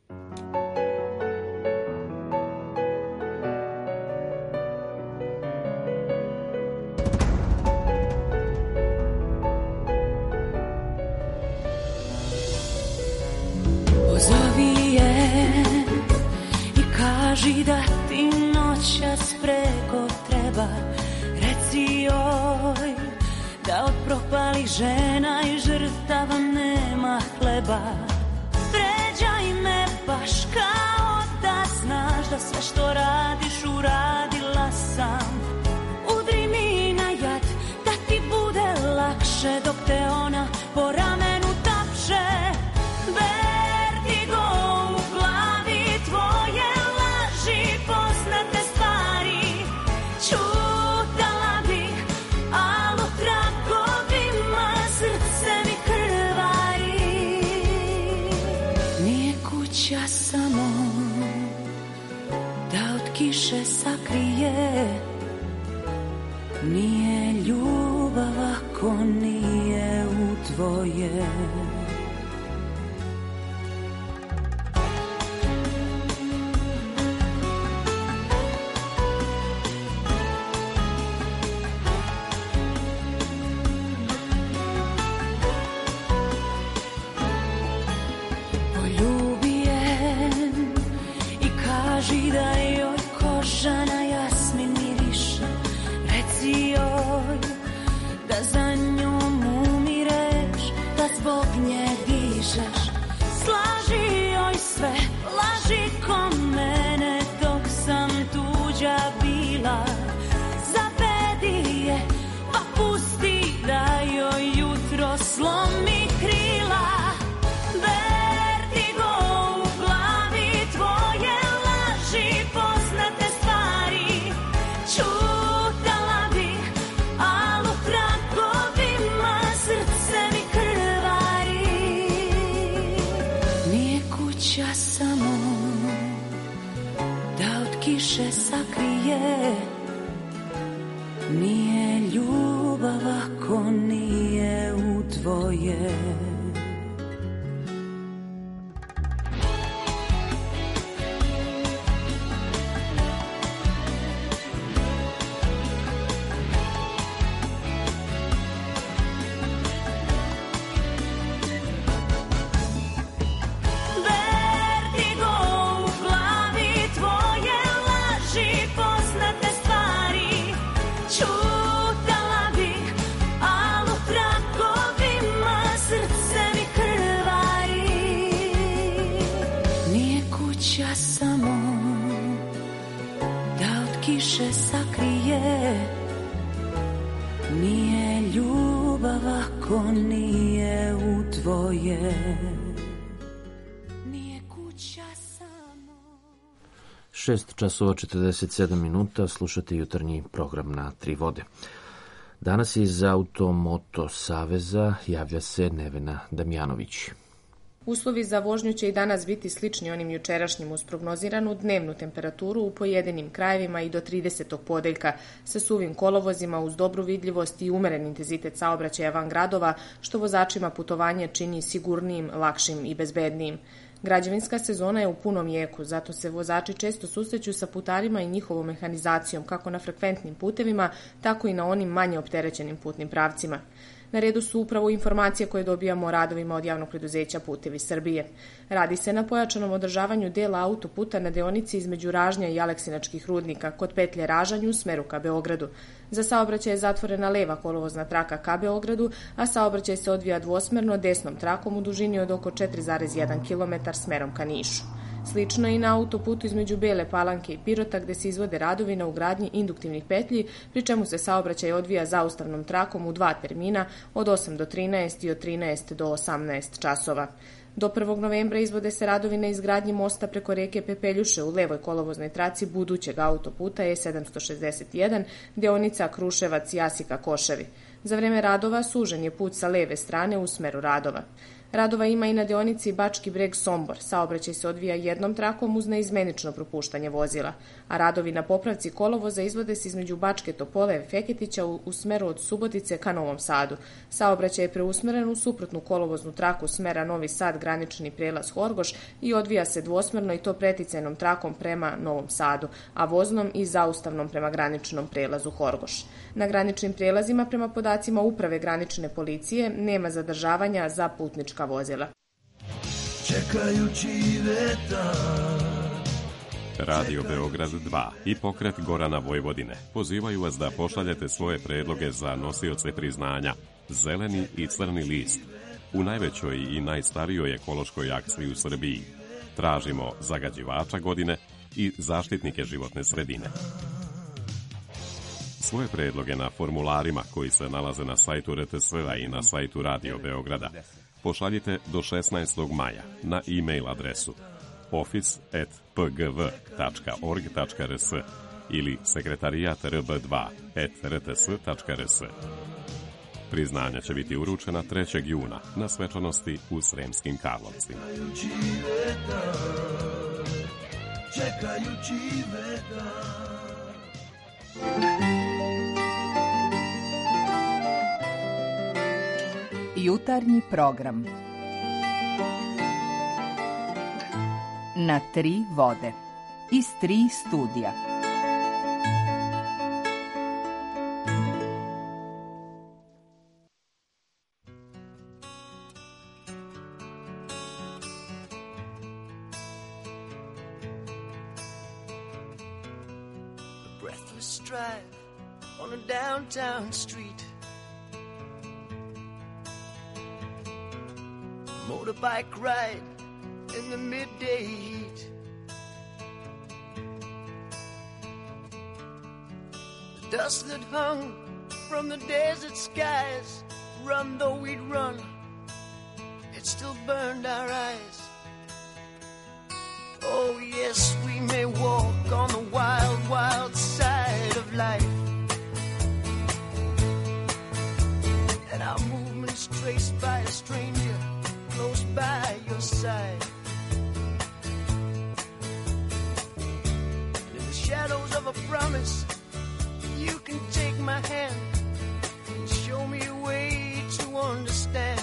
Pozovi je i kaži da ti noćas preko treba. Reci joj da od propalih žena i žrtava nema hleba. Vređaj me baš kao da znaš da sve što radiš uradila sam. Udri mi na jad da ti bude lakše dok te ona po ramenu tapše. Čuj samo da od kiše sakrije. Nije ljubav ako nije u tvoje. Nije ljubav ako nije u tvoje. 6 časova 47 minuta, slušate jutarnji program na Tri vode. Danas iz Automoto Saveza javlja se Nevena Damjanović. Uslovi za vožnju će i danas biti slični onim jučerašnjim uz prognoziranu dnevnu temperaturu u pojedinim krajevima i do 30. podeljka sa suvim kolovozima uz dobru vidljivost i umeren intenzitet saobraćaja van gradova, što vozačima putovanje čini sigurnijim, lakšim i bezbednijim. Građevinska sezona je u punom jeku, zato se vozači često susreću sa putarima i njihovom mehanizacijom kako na frekventnim putevima, tako i na onim manje opterećenim putnim pravcima. Na redu su upravo informacije koje dobijamo o radovima od javnog preduzeća Putevi Srbije. Radi se na pojačanom održavanju dela autoputa na deonici između Ražnja i Aleksinačkih rudnika kod petlje Ražanj u smeru ka Beogradu. Za saobraćaj je zatvorena leva kolovozna traka ka Beogradu, a saobraćaj se odvija dvosmerno desnom trakom u dužini od oko 4,1 km smerom ka Nišu. Slično i na autoputu između Bele Palanke i Pirota gde se izvode radovi na ugradnji induktivnih petlji, pri čemu se saobraćaj odvija zaustavnom trakom u 2 termina od 8 do 13 i od 13 do 18 časova. Do 1. novembra izvode se radovi na izgradnji mosta preko reke Pepeljuše u levoj kolovoznoj traci budućeg autoputa E761, deonica Kruševac-Jasika-Koševi. Za vreme radova sužen je put sa leve strane u smeru radova. Radova ima i na deonici Bački Breg-Sombor. Saobraćaj se odvija jednom trakom uz neizmenično propuštanje vozila, a radovi na popravci kolovoza izvode se između Bačke Topole i Feketića u smeru od Subotice ka Novom Sadu. Saobraćaj je preusmeren u suprotnu kolovoznu traku smera Novi Sad granični prelaz Horgoš i odvija se dvosmerno i to preticajnom trakom prema Novom Sadu, a voznom i zaustavnom prema graničnom prelazu Horgoš. Na graničnim prelazima prema podacima Uprave granične policije nema zadržavanja za putnička vozila. Čekajući vetar. Radio Beograd 2 i pokret Gorana Vojvodine pozivaju vas da pošaljete svoje predloge za nosioce priznanja Zeleni i Crni list u najvećoj i najstarijoj ekološkoj akciji u Srbiji. Tražimo zagađivača godine i zaštitnike životne sredine. Svoje predloge na formularima koji se nalaze na sajtu RTS-a i na sajtu Radio Beograda pošaljite do 16. maja na e-mail adresu office@pgv.org.rs ili sekretarijat rb2@rts.rs. Priznanja će biti uručena 3. juna na svečanosti u Sremskim Karlovcima. čekajući veka. Jutarnji program na 3 vode iz 3 studija. The breathless drive on a downtown street. Motorbike ride in the midday heat. The dust that hung from the desert skies, run though we'd run, it still burned our eyes. Oh yes, we may walk on the wild, wild side of life, and our movements traced by a stranger close by your side. In the shadows of a promise, you can take my hand and show me a way to understand.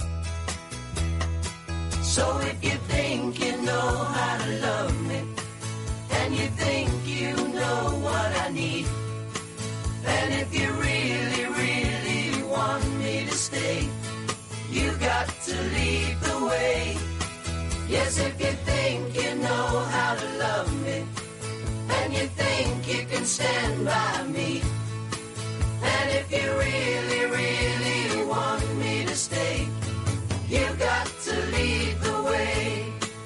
So if you think you know how to love me, and you think you know what I need, and if you really, really want me to stay, you got to lead the way. Yes, if you think you know how to love me, and you think you can stand by me, and if you really, really want me to stay, you got to lead the way.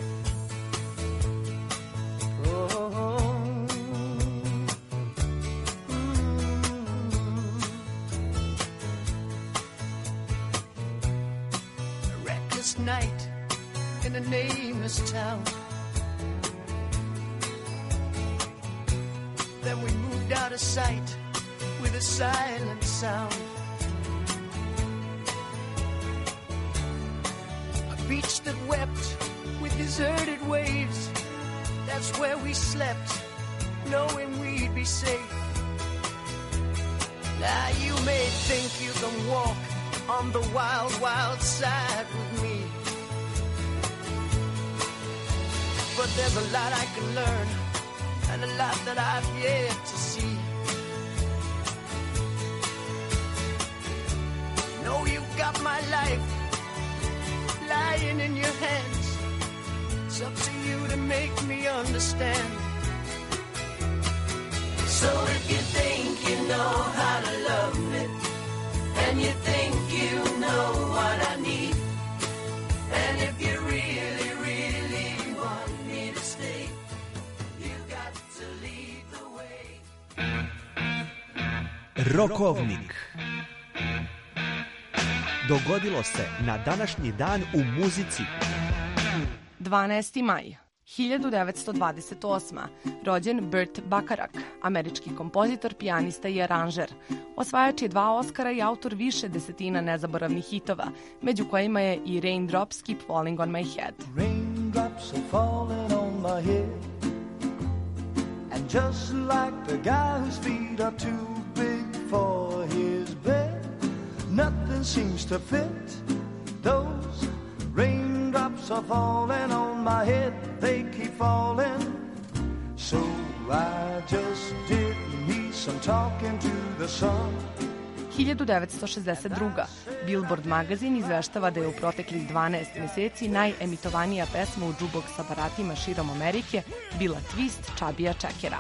Night in a nameless town. Then we moved out of sight with a silent sound. A beach that wept with deserted waves, that's where we slept, knowing we'd be safe. Now you may think you can walk on the wild, wild side with me, but there's a lot I can learn and a lot that I've yet to see. Know you've got my life lying in your hands. It's up to you to make me understand. So if you think you know how to love me, and you think you know what I need, and if you really, really want me to stay, you got to lead the way. Rokovnik. Dogodilo se na današnji dan u muzici. 12. maj 1928. Rođen Burt Bacharach, američki kompozitor, pijanista i aranžer. Osvajač je 2 Oskara i autor više desetina nezaboravnih hitova, među kojima je i Raindrops Keep Falling on My Head. Raindrops are falling on my head, and just like the guy whose feet are too big for his bed, nothing seems to fit. Those raindrops are falling on my head, they keep falling. So I just did me some talking to the sun. 1962. Billboard magazin izveštava da je u proteklih 12 meseci najemitovanija pesma u jukebox aparatima širom Amerike bila Twist Chubbyja Checkera.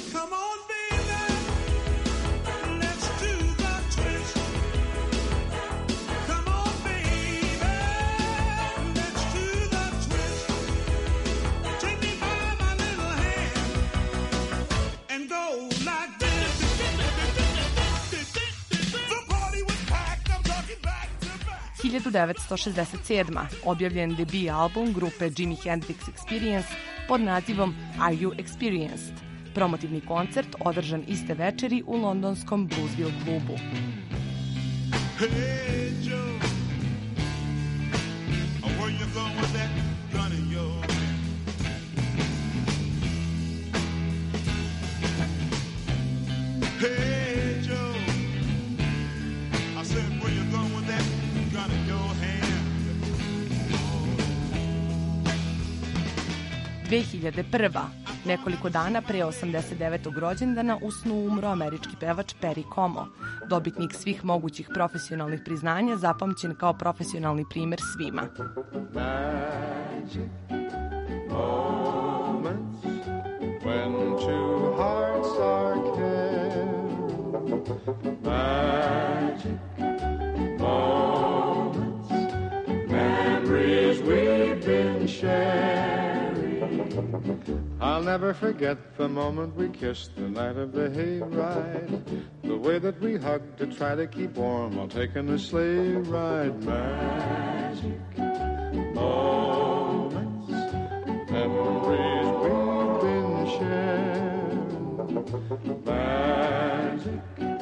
The 1967. objavljen debut album grupe Jimi Hendrix Experience pod nazivom Are You Experienced? Promotivni koncert održan iste večeri u londonskom Bluesville klubu. Hey Joe, where you going with that gun of yours? Hey, Joe, I said, where you going with that gun in your hand? 2001. Nekoliko dana pre 89. rođendana u snu umro američki pevač Perry Como, dobitnik svih mogućih profesionalnih priznanja, zapamćen kao profesionalni primer svima. Magic moments when two hearts are caring. Magic moments, memories we've been sharing. I'll never forget the moment we kissed the night of the hayride. The way that we hugged to try to keep warm while taking a sleigh ride. Magic moments, memories we've been sharing. Magic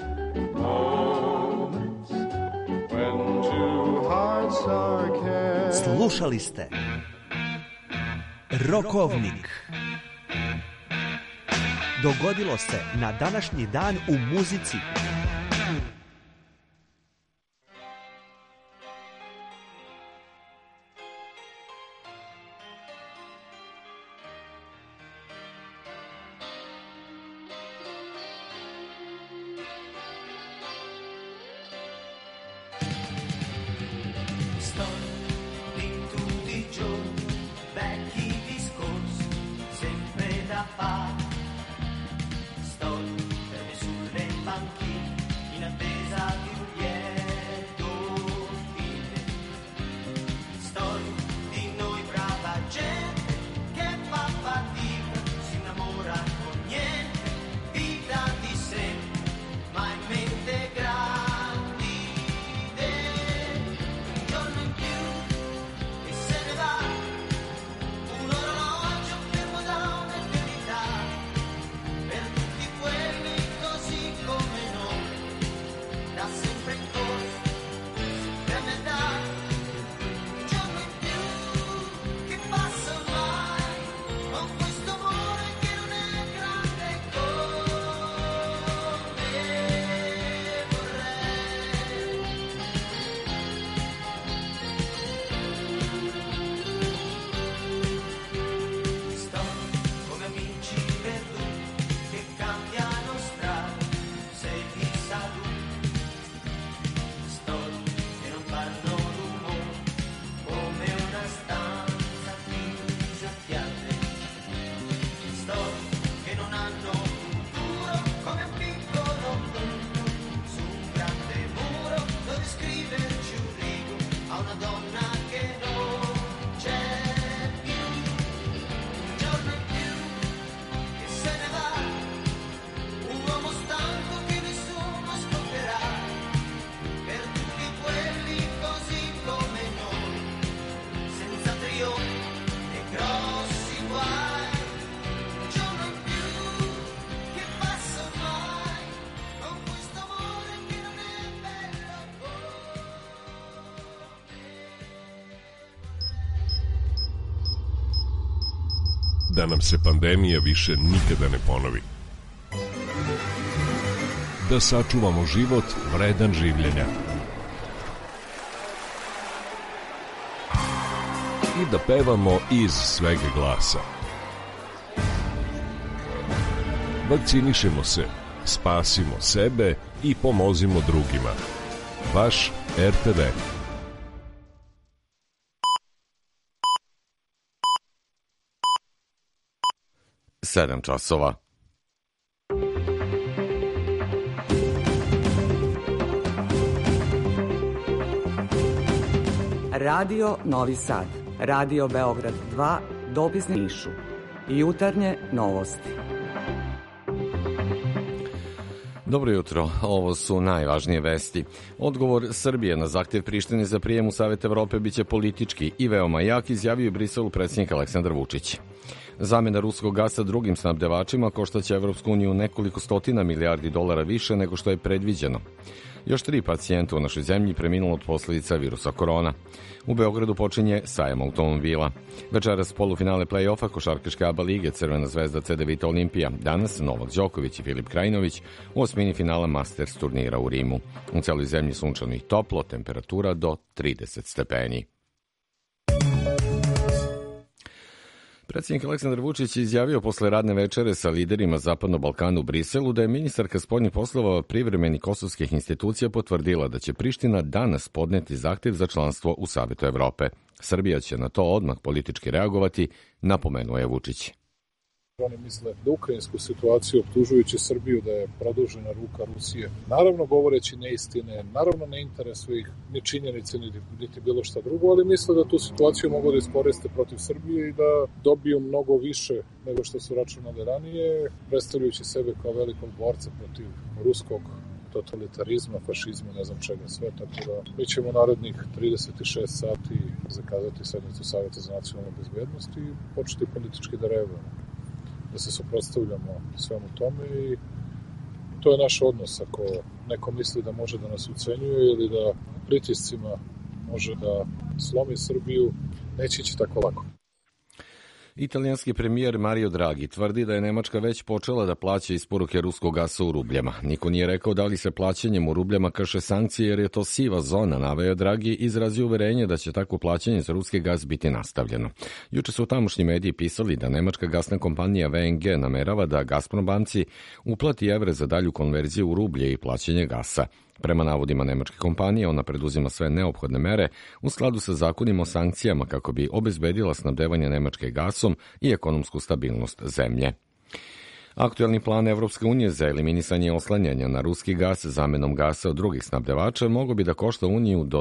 moments when two hearts are caring. Slušali ste Rokovnik. Dogodilo se na današnji dan u muzici. Da nam se pandemija više nikada ne ponovi. Da sačuvamo život vredan življenja. I da pevamo iz sveg glasa. Vakcinišemo se, spasimo sebe i pomozimo drugima. Vaš RTV. 7 časova. Radio Novi Sad, Radio Beograd 2, dopisni Nišu, jutarnje novosti. Dobro jutro, ovo su najvažnije vesti. Odgovor Srbije na zahtev Prištine za prijem u Savet Evrope biće politički i veoma jak, izjavio je Briselu predsjednik Aleksandar Vučić. Zamjena ruskog gasa drugim snabdevačima koštaće Evropsku uniju nekoliko stotina milijardi dolara više nego što je predviđeno. Još 3 pacijenta u našoj zemlji preminulo od posljedica virusa korona. U Beogradu počinje sajam automobila. Večeras polufinale play-offa košarkaške ABA lige Crvena zvezda CD Vita Olimpija. Danas Novak Đoković i Filip Krajinović u osmini finala Masters turnira u Rimu. U celoj zemlji sunčano i toplo, temperatura do 30 stepeni. Predsjednik Aleksandar Vučić je izjavio posle radne večere sa liderima Zapadnog Balkana u Briselu da je ministarka spoljnih poslova privremenih kosovskih institucija potvrdila da će Priština danas podneti zahtev za članstvo u Savetu Evrope. Srbija će na to odmah politički reagovati, napomenuo je Vučić. Oni misle da ukrajinsku situaciju optužujući Srbiju da je produžena ruka Rusije. Naravno govoreći neistine, naravno ne interesuje ih ni činjenice niti bilo šta drugo, ali misle da tu situaciju mogu da iskoriste protiv Srbije i da dobiju mnogo više nego što su računali ranije, predstavljajući sebe kao velikog borca protiv ruskog totalitarizma, fašizma, ne znam čega sve, tako da mi ćemo narednih 36 sati zakazati sednicu Saveta za nacionalnu bezbednost i početi politički da reagujemo, da se suprotstavljamo svemu tome i to je naš odnos. Ako neko misli da može da nas ucenjuje ili da pritiscima može da slomi Srbiju, neće ići tako lako. Italijanski premijer Mario Draghi tvrdi da je Nemačka već počela da plaća isporuke ruskog gasa u rubljama. Niko nije rekao da li se plaćanjem u rubljama krše sankcije jer je to siva zona, naveo Draghi, izrazio uverenje da će takvo plaćanje za ruski gas biti nastavljeno. Juče su tamošnji mediji pisali da nemačka gasna kompanija VNG namerava da Gazprom banci uplati evre za dalju konverziju u rublje i plaćanje gasa. Prema navodima nemačke kompanije, ona preduzima sve neophodne mere u skladu sa zakonima o sankcijama kako bi obezbedila snabdevanje Nemačke gasom i ekonomsku stabilnost zemlje. Aktuelni plan Evropske unije za eliminisanje oslanjanja na ruski gas zamenom gasa od drugih snabdevača mogo bi da košta Uniju do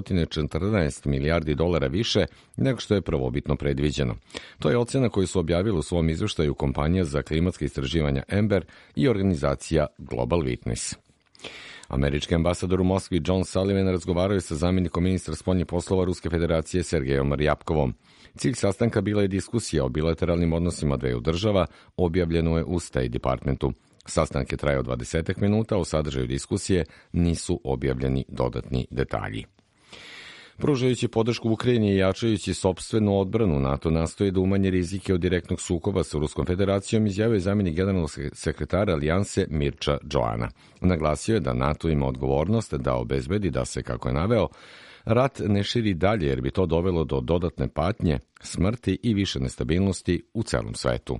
214 milijardi dolara više nego što je prvobitno predviđeno. To je ocena koju su objavili u svom izveštaju kompanija za klimatske istraživanja Ember i organizacija Global Witness. Američki ambasador u Moskvi John Sullivan razgovarao je sa zamjenikom ministra spoljnih poslova Ruske federacije Sergejom Ryabkovom. Cilj sastanka bila je diskusija o bilateralnim odnosima dveju država, objavljeno je u State Departmentu. Sastanak je trajao 20 minuta, o sadržaju diskusije nisu objavljeni dodatni detalji. Pružajući podršku Ukrajini i jačajući sopstvenu odbranu, NATO nastoji da umanje rizike od direktnog sukoba sa Ruskom federacijom, izjavio je zamjenik generalnog sekretara Alijanse Mirča Joana. Naglasio je da NATO ima odgovornost da obezbedi da se, kako je naveo, rat ne širi dalje jer bi to dovelo do dodatne patnje, smrti i više nestabilnosti u celom svetu.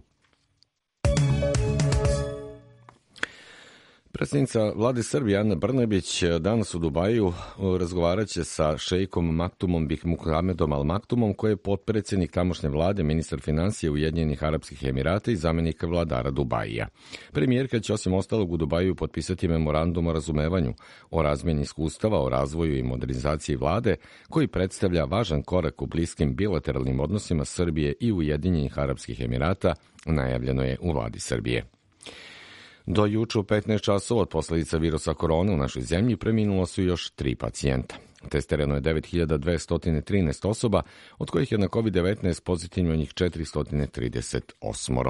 Predsjednica vlade Srbije Ana Brnabić danas u Dubaju razgovaraće sa šejkom Maktumom Bih Muhamedom Al Maktumom, koji je potpredsjednik tamošnje vlade, ministar financija Ujedinjenih Arapskih Emirata i zamjenik vladara Dubaija. Premijerka će osim ostalog u Dubaju potpisati memorandum o razumevanju, o razmjeni iskustava, o razvoju i modernizaciji vlade, koji predstavlja važan korak u bliskim bilateralnim odnosima Srbije i Ujedinjenih Arapskih Emirata, najavljeno je u vladi Srbije. Do juče u 15 časova od posljedica virusa korona u našoj zemlji preminulo su još 3 pacijenta. Testirano je 9213 osoba, od kojih je na COVID-19 pozitivno njih 438.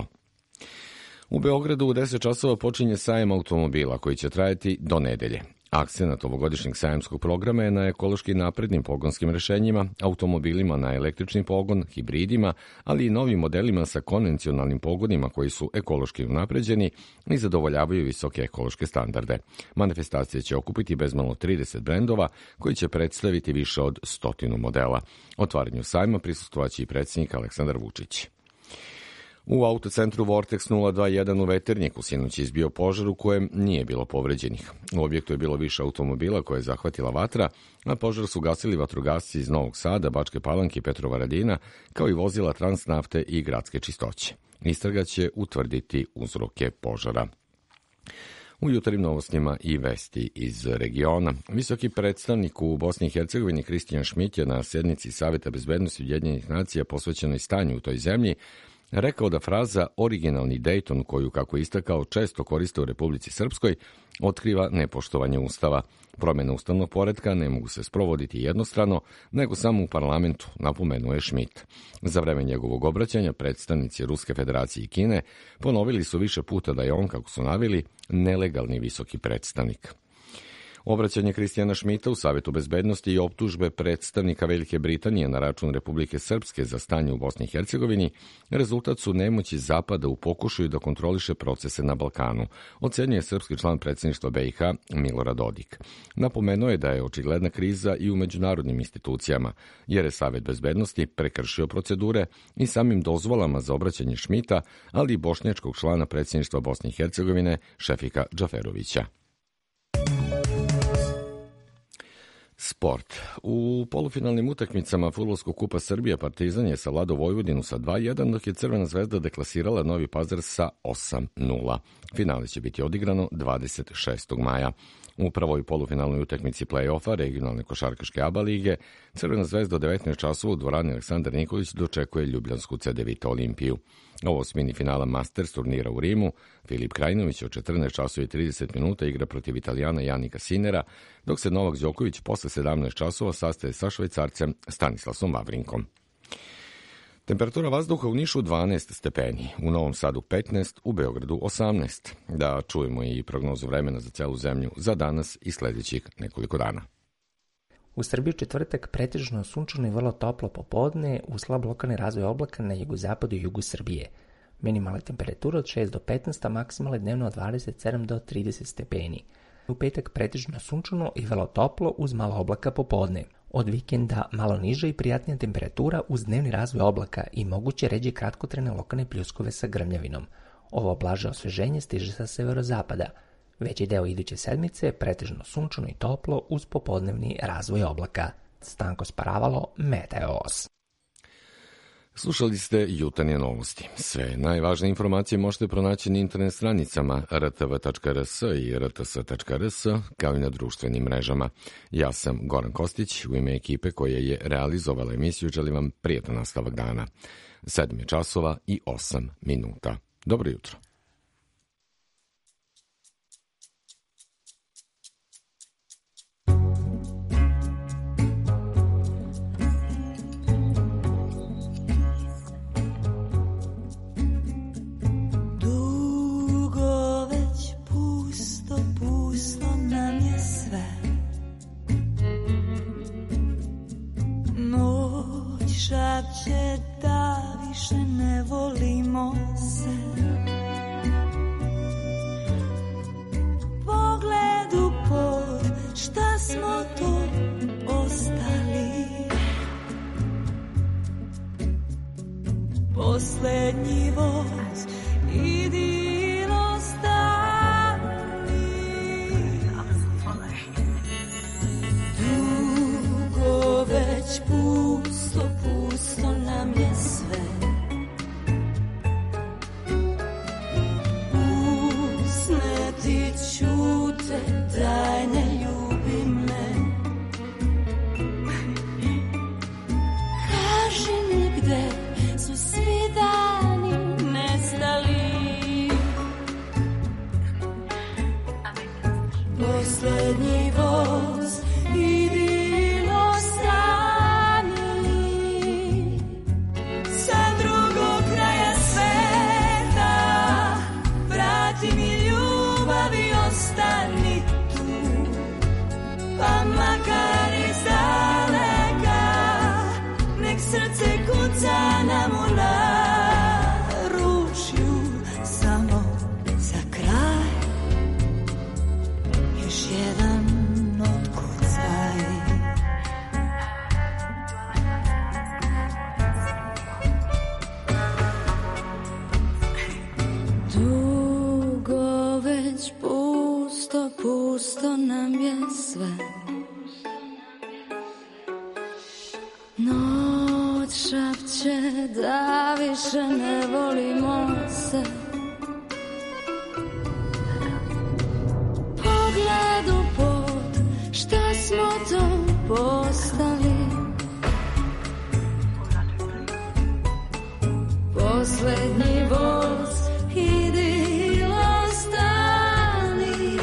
U Beogradu u 10 časova počinje sajam automobila koji će trajati do nedelje. Akcenat ovogodišnjeg sajamskog programa je na ekološki naprednim pogonskim rešenjima, automobilima na električni pogon, hibridima, ali i novim modelima sa konvencionalnim pogonima koji su ekološki unapređeni i zadovoljavaju visoke ekološke standarde. Manifestacija će okupiti bezmalo 30 brendova koji će predstaviti više od 100 modela. Otvaranju sajma prisustvovaće i predsjednik Aleksandar Vučić. U autocentru Vortex 021 u Veterniku sinoć je izbio požar u kojem nije bilo povređenih. U objektu je bilo više automobila koje je zahvatila vatra, a požar su gasili vatrogasci iz Novog Sada, Bačke Palanke i Petrovaradina, kao i vozila Transnafte i Gradske čistoće. Istraga će utvrditi uzroke požara. U jutarnjim novostima i vesti iz regiona. Visoki predstavnik u Bosni i Hercegovini Kristijan Šmit je na sjednici Saveta bezbednosti Ujedinjenih nacija posvećenoj stanju u toj zemlji rekao da fraza originalni Dejton, koju, kako je istakao, često koriste u Republici Srpskoj, otkriva nepoštovanje Ustava. Promjene ustavnog poretka ne mogu se sprovoditi jednostrano, nego samo u parlamentu, napomenuo je Šmit. Za vreme njegovog obraćanja predstavnici Ruske federacije i Kine ponovili su više puta da je on, kako su naveli, nelegalni visoki predstavnik. Obraćanje Kristijana Šmita u Savetu bezbednosti i optužbe predstavnika Velike Britanije na račun Republike Srpske za stanje u Bosni i Hercegovini rezultat su nemoći Zapada u pokušaju da kontroliše procese na Balkanu, ocenjuje srpski član predsjedništva BiH Milorad Dodik. Napomenuo je da je očigledna kriza i u međunarodnim institucijama, jer je Savet bezbednosti prekršio procedure i samim dozvolama za obraćanje Šmita, ali i bošnjačkog člana predsjedništva Bosne i Hercegovine Šefika Džaferovića. Sport. U polufinalnim utakmicama Fudbalskog kupa Srbije Partizan je savladao Vojvodinu sa 2:1, dok je Crvena zvezda deklasirala Novi Pazar sa 8:0. Finale će biti odigrano 26. maja. U prvoj polufinalnoj utakmici play-offa regionalne košarkaške ABA lige Crvena zvezda od 19 časova u dvorani Aleksandar Nikolić dočekuje ljubljansku CDVita Olimpiju. Ovo osmini finala Masters turnira u Rimu. Filip Krajinović od 14 časova i 30 minuta igra protiv Italijana Janika Sinera, dok se Novak Đoković posle 17 časova sastaje sa Švajcarcem Stanislasom Vavrinkom. Temperatura vazduha u Nišu 12 stepeni, u Novom Sadu 15, u Beogradu 18. Da čujemo i prognozu vremena za celu zemlju za danas i sljedećih nekoliko dana. U Srbiji četvrtak pretežno sunčano i vrlo toplo popodne, uz slab lokalni razvoj oblaka na jugozapadu i jugu Srbije. Minimalna temperatura od 6 do 15, a maksimalne dnevno od 27 do 30 stepeni. U petak pretežno sunčano i vrlo toplo uz malo oblaka popodne. Od vikenda malo niža i prijatnija temperatura uz dnevni razvoj oblaka i moguće ređe kratkotrajne lokalne pljuskove sa grmljavinom. Ovo blaže osveženje stiže sa severozapada. Veći deo iduće sedmice pretežno sunčano i toplo uz popodnevni razvoj oblaka. Stanko Sparavalo, Meteos. Slušali ste jutarnje novosti. Sve najvažnije informacije možete pronaći na internet stranicama rtv.rs i rts.rs, kao i na društvenim mrežama. Ja sam Goran Kostić, u ime ekipe koja je realizovala emisiju želim vam prijatan nastavak dana. 7 časova i 8 minuta. Dobro jutro. Šapće da više ne volimo se. Pogled u pod, šta smo to ostali? Poslednji voz, idilo stani. Dugo već pusto nam je sve. Usne ti ćute, daj ne ljubi me. Kaži mi gde su svi dani nestali. Poslednji voz, idilo stani. Sa drugog kraja sveta vrati mi ljubav i ostani tu. Pa makar iz daleka nek srce kuca nam u naručju. Samo za kraj još jedan otkucaj. Dugo već pusto, pusto nam je sve. Noć šapće da više ne volimo se. Pogled u pod, šta smo to postali? Poslednji voz, idilo stani.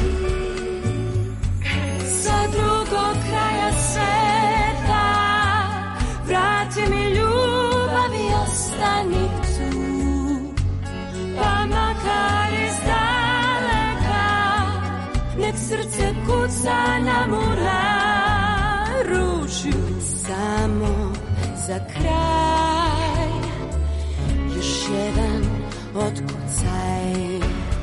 Sa drugog kraja sveta vrati mi ljubav i ostani tu. Pa nek srce kuca na mu naručju. Samo za kraj još jedan otkucaj.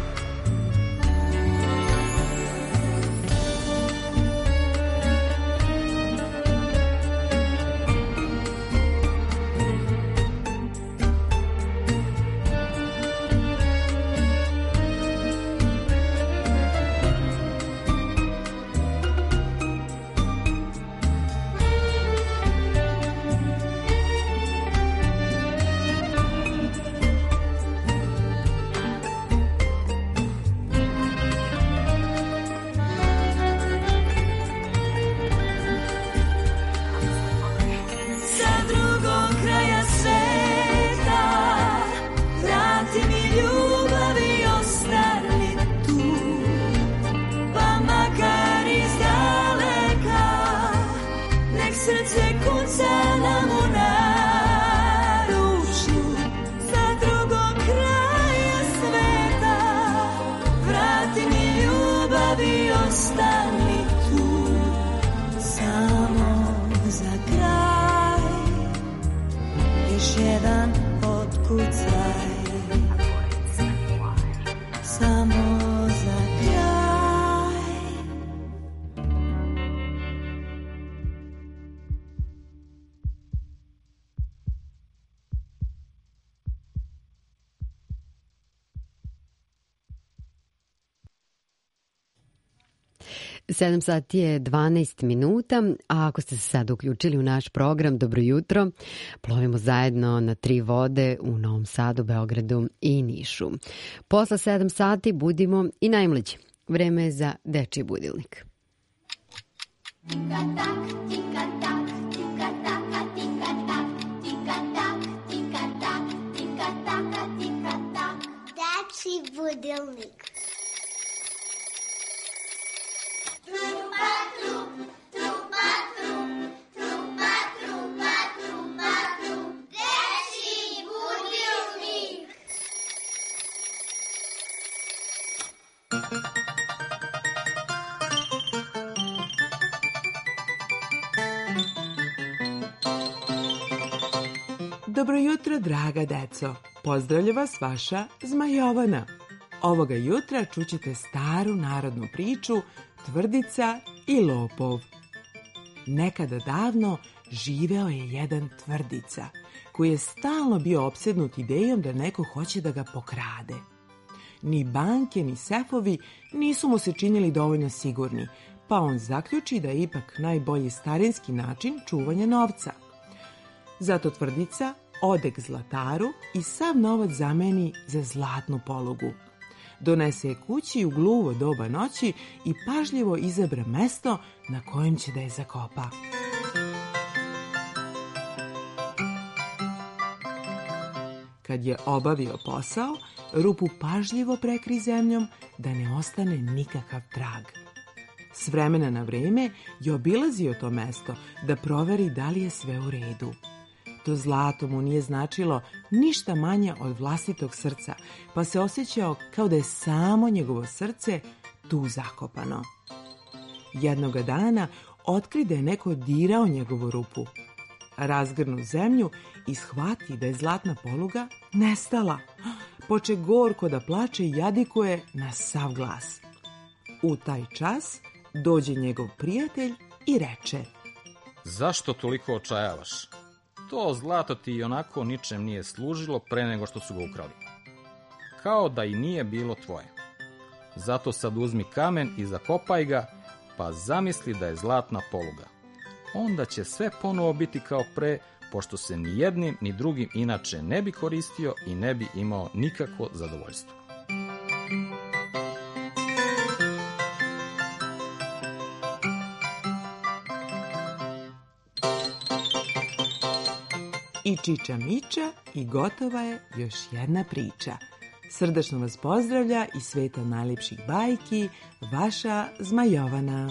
Samo za kraj. 7 sati je 12 minuta, a ako ste se sad uključili u naš program, dobro jutro. Plovimo zajedno na 3 vode u Novom Sadu, Beogradu i Nišu. Posle 7 sati budimo i najmlađi. Vreme je za dečiji budilnik. Dečiji budilnik. Dobro jutro, draga deco. Pozdravlja vas vaša Zmajovana. Ovoga jutra čućete staru narodnu priču Tvrdica i lopov. Nekada davno živeo je jedan tvrdica koji je stalno bio opsednut idejom da neko hoće da ga pokrade. Ni banke, ni sefovi nisu mu se činili dovoljno sigurni, pa on zaključi da je ipak najbolji starinski način čuvanja novca. Zato tvrdica ode k zlataru i sav novac zameni za zlatnu polugu. Donese je kući u gluvo doba noći i pažljivo izabra mesto na kojem će da je zakopa. Kad je obavio posao, rupu pažljivo prekri zemljom da ne ostane nikakav trag. S vremena na vreme je obilazio to mesto da proveri da li je sve u redu. To zlato mu nije značilo ništa manje od vlastitog srca, pa se osjećao kao da je samo njegovo srce tu zakopano. Jednoga dana otkri da je neko dirao njegovu rupu. Razgrnu zemlju i shvati da je zlatna poluga nestala. Poče gorko da plače i jadikuje na sav glas. U taj čas dođe njegov prijatelj i reče: Zašto toliko očajavaš? To zlato ti i onako ničem nije služilo pre nego što su ga ukrali. Kao da i nije bilo tvoje. Zato sad uzmi kamen i zakopaj ga, pa zamisli da je zlatna poluga. Onda će sve ponovo biti kao pre, pošto se ni jednim ni drugim inače ne bi koristio i ne bi imao nikakvo zadovoljstvo. I čiča miča i gotova je još jedna priča. Srdačno vas pozdravlja iz sveta najlepših bajki, vaša Zmajovana.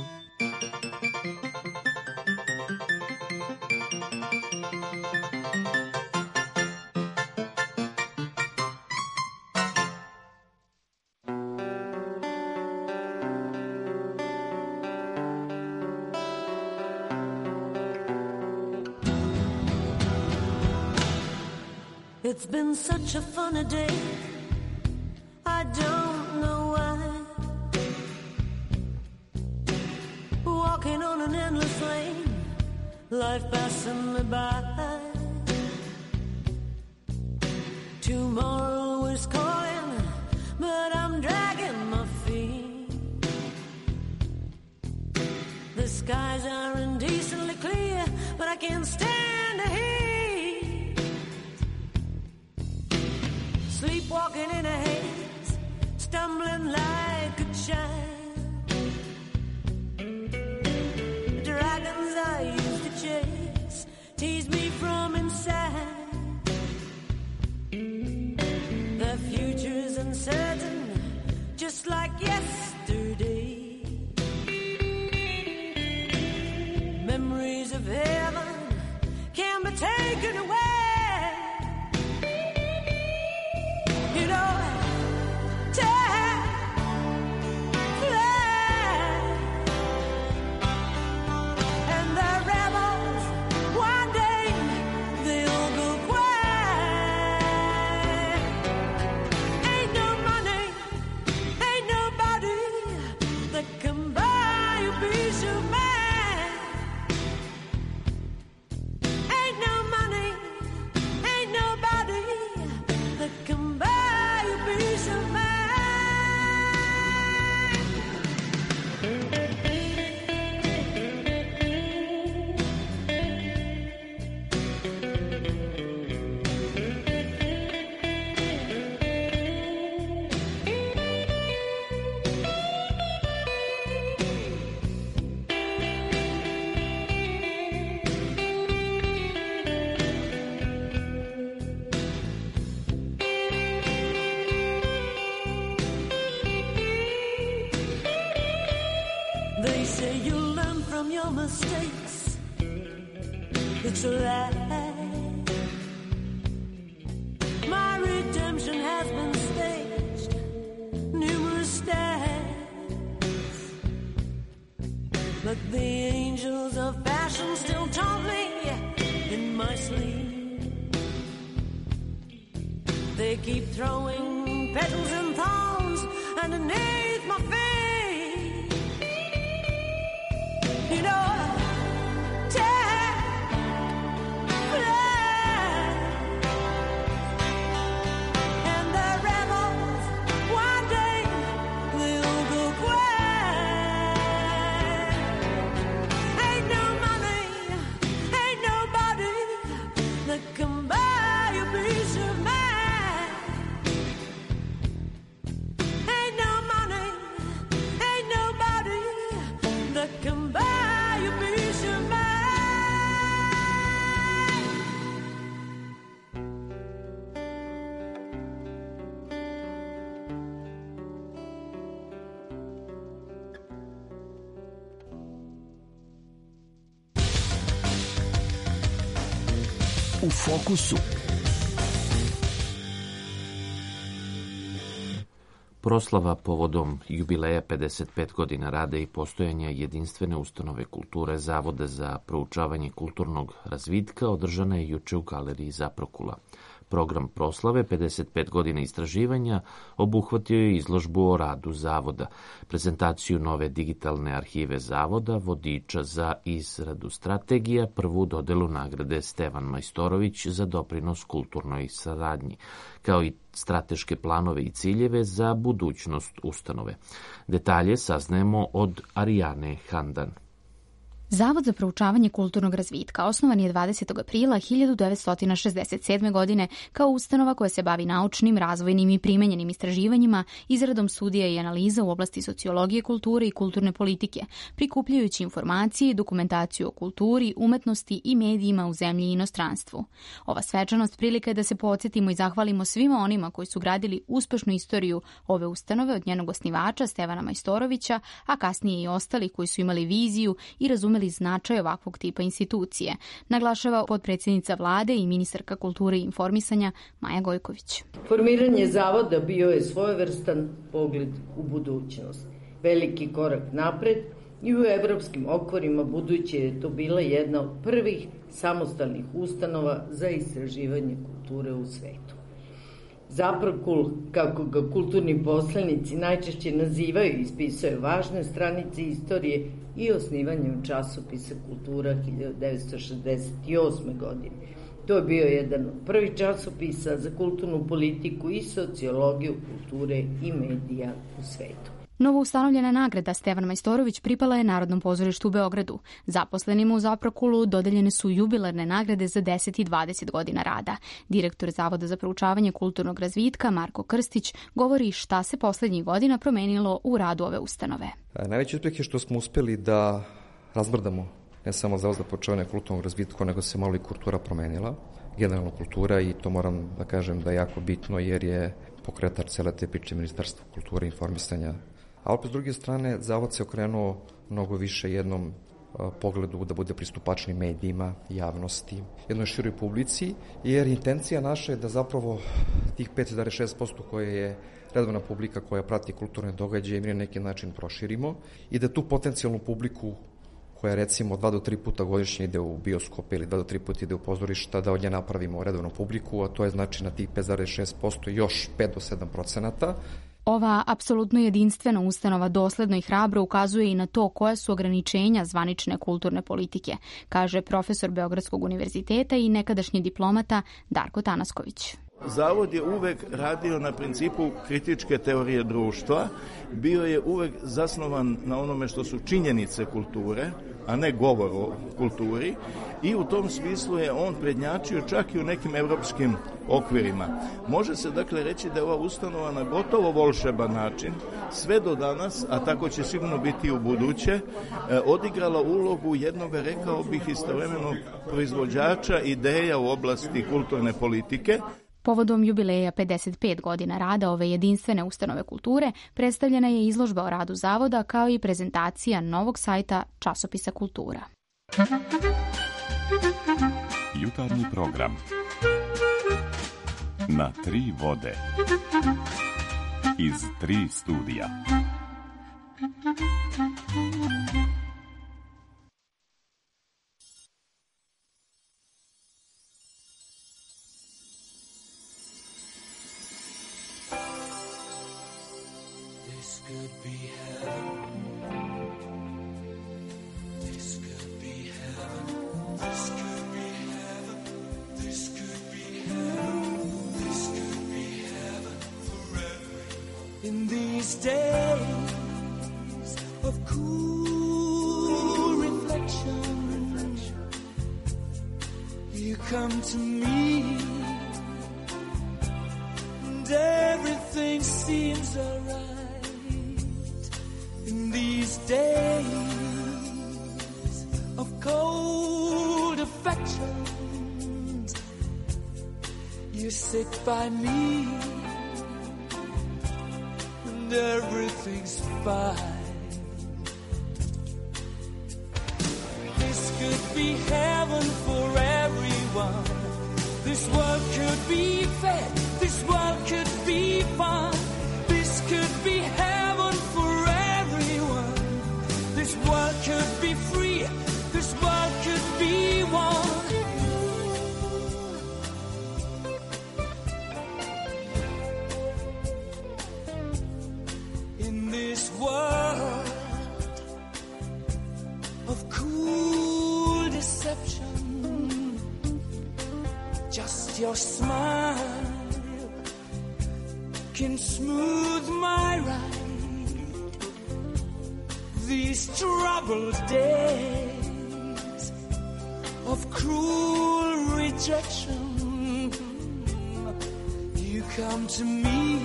It's been such a funny day, I don't know why. Walking on an endless lane, life passing me by. Tomorrow is calling, but I'm dragging my feet. The skies are indecently clear, but I can't stand the heat. Sleepwalking in a haze, stumbling like a child. The dragons I used to chase tease me from inside. The future's uncertain, just like yesterday. Memories of heaven can be taken away. You know, time flies, and the rebels one day they'll go quiet. Ain't no money, ain't nobody that can buy a piece of mind. Ain't no money, ain't nobody that can buy a piece of mind. They say you learn from your mistakes. It's a lie. My redemption has been staged numerous times, but the angels of fashion still taunt me in my sleep. They keep throwing petals and thorns underneath my feet. You know, time flies, and the rebels one day they'll go quiet. Ain't no money, ain't nobody that can buy a piece of mind. Ain't no money, ain't nobody that can buy a piece of mind. U fokusu. Proslava povodom jubileja 55 godina rada i postojanja jedinstvene ustanove kulture Zavoda za proučavanje kulturnog razvitka održana je juče u galeriji Zaprokula. Program proslave 55 godina istraživanja obuhvatio je izložbu o radu Zavoda, prezentaciju nove digitalne arhive Zavoda, vodiča za izradu strategija, prvu dodelu nagrade Stevan Majstorović za doprinos kulturnoj saradnji, kao i strateške planove i ciljeve za budućnost ustanove. Detalje saznajemo od Arijane Handan. Zavod za proučavanje kulturnog razvitka osnovan je 20. aprila 1967. godine kao ustanova koja se bavi naučnim, razvojnim i primenjenim istraživanjima, izradom studija i analiza u oblasti sociologije kulture i kulturne politike, prikupljajući informacije i dokumentaciju o kulturi, umetnosti i medijima u zemlji i inostranstvu. Ova svečanost prilika je da se podsjetimo i zahvalimo svima onima koji su gradili uspešnu istoriju ove ustanove od njenog osnivača Stevana Majstorovića, a kasnije i ostali koji su imali viziju i razumeli značaj ovakvog tipa institucije, naglašava potpredsjednica vlade i ministarka kulture i informisanja Maja Gojković. Formiranje zavoda bio je svojevrstan pogled u budućnost, veliki korak napred I u evropskim okvirima budući je to bila jedna od prvih samostalnih ustanova za istraživanje kulture u svetu. Zaprokul, kako ga kulturni poslanici najčešće nazivaju, ispisao je važne stranice istorije i osnivanjem časopisa Kultura 1968. godine. To je bio jedan od prvih časopisa za kulturnu politiku i sociologiju kulture i medija u svetu. Novo ustanovljena nagrada Stevan Majstorović pripala je Narodnom pozorištu u Beogradu. Zaposlenima u Zaprokulu dodeljene su jubilarne nagrade za 10 i 20 godina rada. Direktor Zavoda za proučavanje kulturnog razvitka Marko Krstić govori šta se poslednjih godina promenilo u radu ove ustanove. Najveći uspeh je što smo uspeli da razbrdamo ne samo Zavod za proučavanje kulturnog razvitka, nego se malo i kultura promenila. Generalna kultura, i to moram da kažem da je jako bitno jer je pokretač cele te priče Ministarstva kulture i informisanja. A opet s druge strane, Zavod se okrenuo mnogo više jednom pogledu da bude pristupačni medijima, javnosti, jednoj široj publici, jer intencija naša je da zapravo tih 5,6% koje je redovna publika koja prati kulturne događaje mi na neki način proširimo i da tu potencijalnu publiku koja recimo 2 do 3 puta godišnje ide u bioskope ili 2 do 3 puta ide u pozorišta, da od nje napravimo redovnu publiku, a to je znači na tih 5,6% još 5 do 7%. Ova apsolutno jedinstvena ustanova dosledno i hrabro ukazuje i na to koja su ograničenja zvanične kulturne politike, kaže profesor Beogradskog univerziteta i nekadašnji diplomata Darko Tanasković. Zavod je uvek radio na principu kritičke teorije društva, bio je uvek zasnovan na onome što su činjenice kulture, a ne govor o kulturi, i u tom smislu je on prednjačio čak i u nekim evropskim okvirima. Može se dakle reći da je ova ustanova na gotovo volšeban način, sve do danas, a tako će sigurno biti i u buduće, odigrala ulogu jednog, rekao bih, istovremeno proizvođača ideja u oblasti kulturne politike. Povodom jubileja 55 godina rada ove jedinstvene ustanove kulture predstavljena je izložba o radu Zavoda kao i prezentacija novog sajta časopisa Kultura. Jutarnji program na 3 vode iz 3 studija. In these days of cool reflection, you come to me, and everything seems alright. In these days of cold affections, you sit by me, everything's fine. This could be heaven for everyone. This world could be fair. This world could be fun. This could be heaven for everyone. This world could be free. This world could be one. World of cool deception, just your smile can smooth my ride. These troubled days of cruel rejection, you come to me,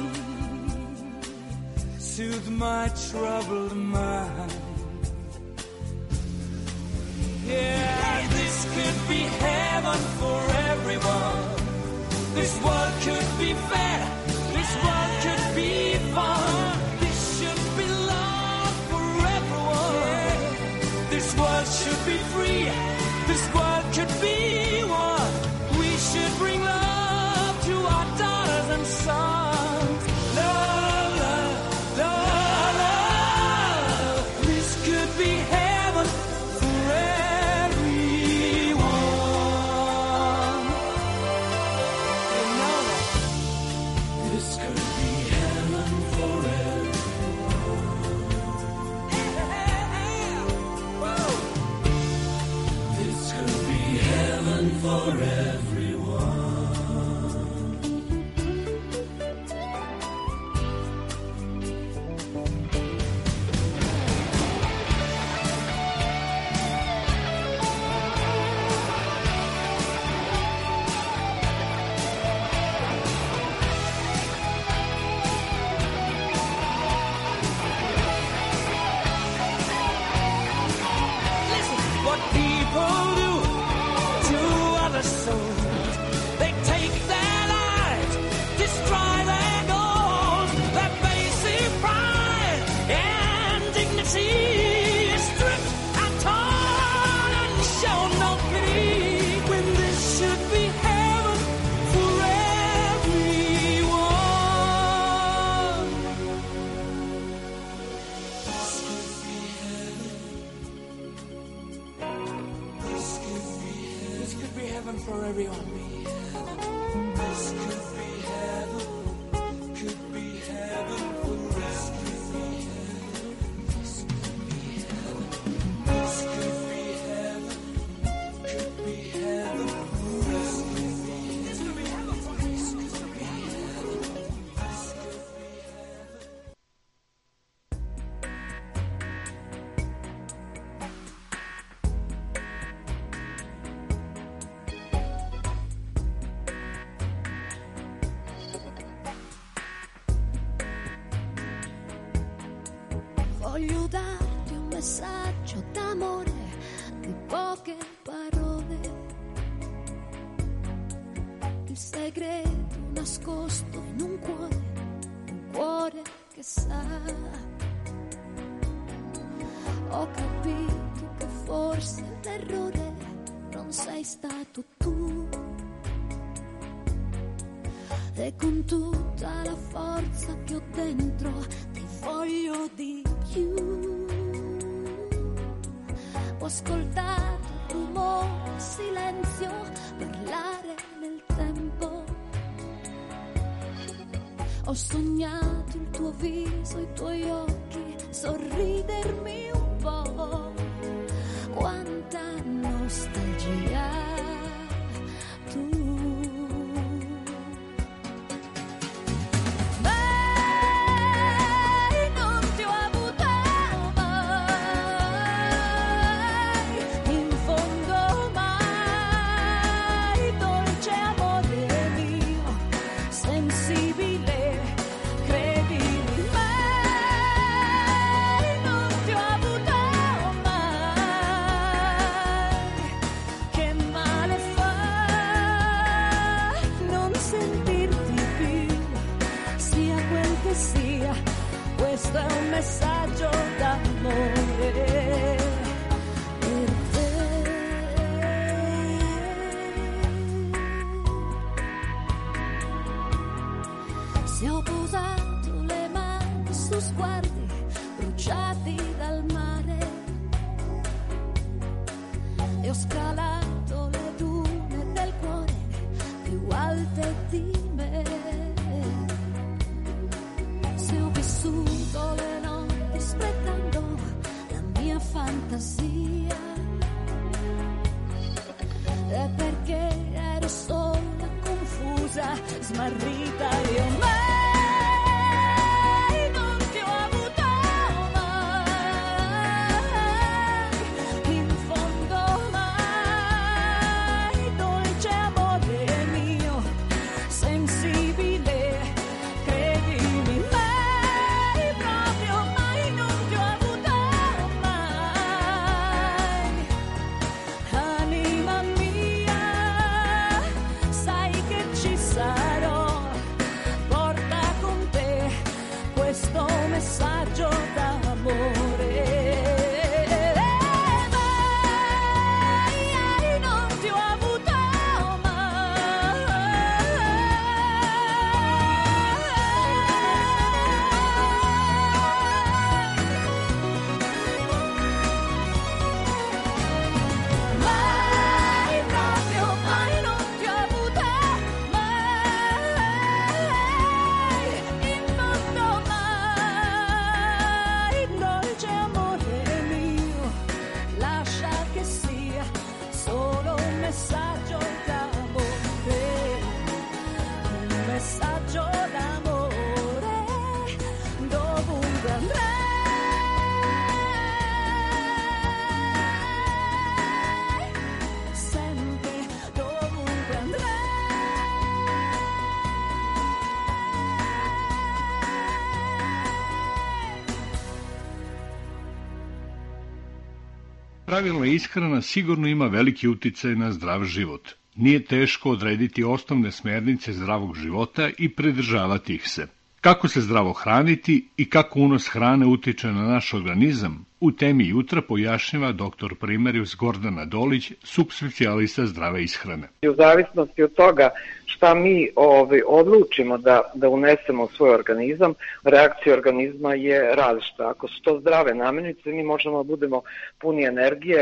soothe my troubled mind. Yeah, this could be heaven for everyone. This world could be fair. This world could be fun. This should be love for everyone. This world should be free. This world could be one. We should bring love to our daughters and sons. Love, love, love, love. This could be heaven. cherry on me. This could be heaven, could be heaven for us. Could be heaven, this could be heaven, this could be heaven, could be heaven for us. Could be this could be heaven for us. This could be heaven, this could be heaven. Voglio darti un messaggio d'amore di poche parole, il segreto nascosto in un cuore che sa. Ho capito che forse l'errore non sei stato tu, e con tutta la forza che ho dentro ti voglio di più. Ho ascoltato il rumore, il silenzio parlare nel tempo. Ho sognato il tuo viso, i tuoi occhi sorridermi un po'. Quanta nostalgia tu. Questo è un messaggio d'amore per te. Se ho posato le mani su sguardi bruciati dal mare e ho scalato le dune del cuore più alte di me, se ho vissuto le notti sprecando la mia fantasia, è perché ero sola, confusa, smarrita. Io mai non ti ho avuto mai, in fondo mai, dolce amore mio, sensibile, credimi. Messaggio d'amore. Mai non ti ho avuto mai. Mai proprio mai non ti ho avuto mai. In fondo mai, dolce amore mio, lascia che sia solo un messaggio d'amore, un messaggio d'amore, dovunque andrai, sempre dovunque andrai. Pravilna ishrana sigurno ima veliki uticaj na zdrav život. Nije teško odrediti osnovne smernice zdravog života i pridržavati ih se. Kako se zdravo hraniti i kako unos hrane utiče na naš organizam, u temi jutra pojašnjava dr. primarius Gordana Dolić, subspecijalista zdrave ishrane. U zavisnosti od toga šta mi odlučimo da unesemo u svoj organizam, reakcija organizma je različita. Ako su to zdrave namirnice, mi možemo da budemo puni energije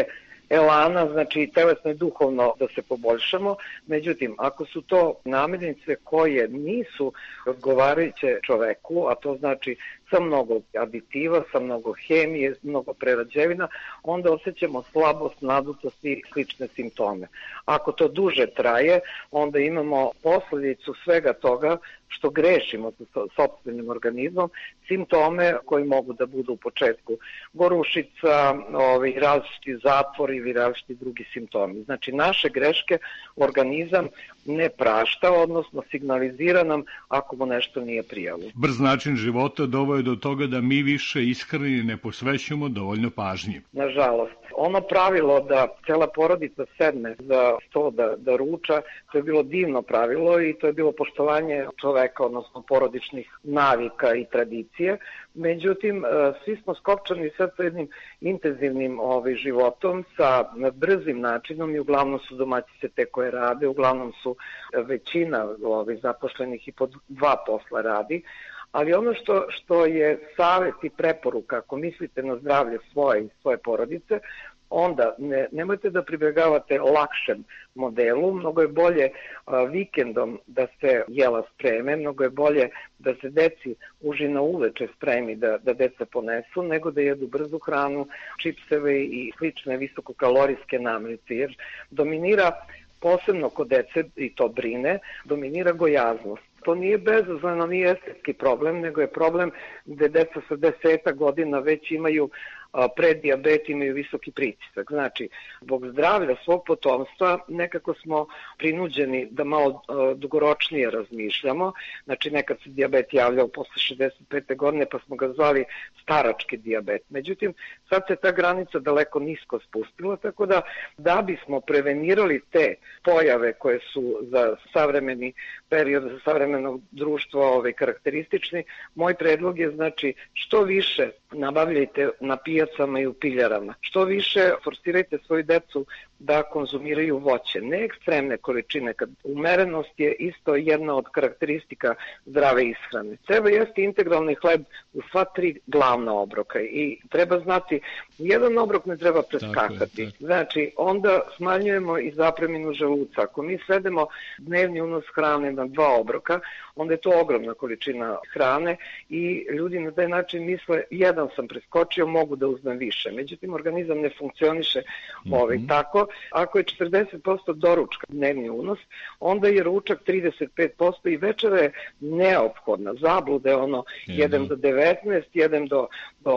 elana, znači telesno i duhovno da se poboljšamo. Međutim, ako su to namirnice koje nisu odgovarajuće čoveku, a to znači sa mnogo aditiva, sa mnogo hemije, mnogo prerađevina, onda osjećamo slabost, nadutost i slične simptome. Ako to duže traje, onda imamo posledicu svega toga što grešimo sa sopstvenim organizmom, simptome koji mogu da budu u početku gorušica, različiti zatvori ili različiti drugi simptomi. Znači, naše greške organizam ne prašta, odnosno signalizira nam ako mu nešto nije prijalo. Brz način života doveo je do toga da mi više ishrani ne posvećujemo dovoljno pažnje. Nažalost, ono pravilo da cela porodica sedne za sto da ruča, to je bilo divno pravilo i to je bilo poštovanje čoveka, odnosno porodičnih navika i tradicije. Međutim, svi smo skopčani sad sa jednim intenzivnim životom, sa brzim načinom i uglavnom su domaćice te koje rade, uglavnom su većina zaposlenih i po 2 posla radi. Ali ono što je savjet i preporuka, ako mislite na zdravlje svoje i svoje porodice, onda nemojte da pribjegavate lakšem modelu, mnogo je bolje vikendom da se jela spreme, mnogo je bolje da se deci užina uveče spremi da deca ponesu, nego da jedu brzu hranu, čipseve i slične visokokalorijske namirnice, jer dominira, posebno kod dece, i to brine, dominira gojaznost. To nije bezazleno, nije estetski problem, nego je problem gde deca sa 10 godina već imaju predijabet, imaju visoki pritisak. Znači, zbog zdravlja svog potomstva nekako smo prinuđeni da malo dugoročnije razmišljamo. Znači, nekad se dijabet javljao posle 65. godine, pa smo ga zvali starački dijabet. Međutim, sad se ta granica daleko nisko spustila, tako da bismo prevenirali te pojave koje su za savremeni period, za savremeno društvo karakteristični, moj predlog je, znači, što više nabavljajte na pijacama i u piljarama. Što više forsirajte svoju decu da konzumiraju voće. Ne ekstremne količine, kad umerenost je isto jedna od karakteristika zdrave ishrane. Treba jesti integralni hleb u sva 3 glavna obroka i treba znati, jedan obrok ne treba preskakati. Znači, onda smanjujemo i zapreminu želuca. Ako mi svedemo dnevni unos hrane na 2 obroka, onda je to ogromna količina hrane i ljudi na taj način misle, jedan sam preskočio, mogu da uzmem više. Međutim, organizam ne funkcioniše tako. Ako je 40% doručka dnevni unos, onda je ručak 35% i večera je neophodna. Zablude je jedem do 19, jedem do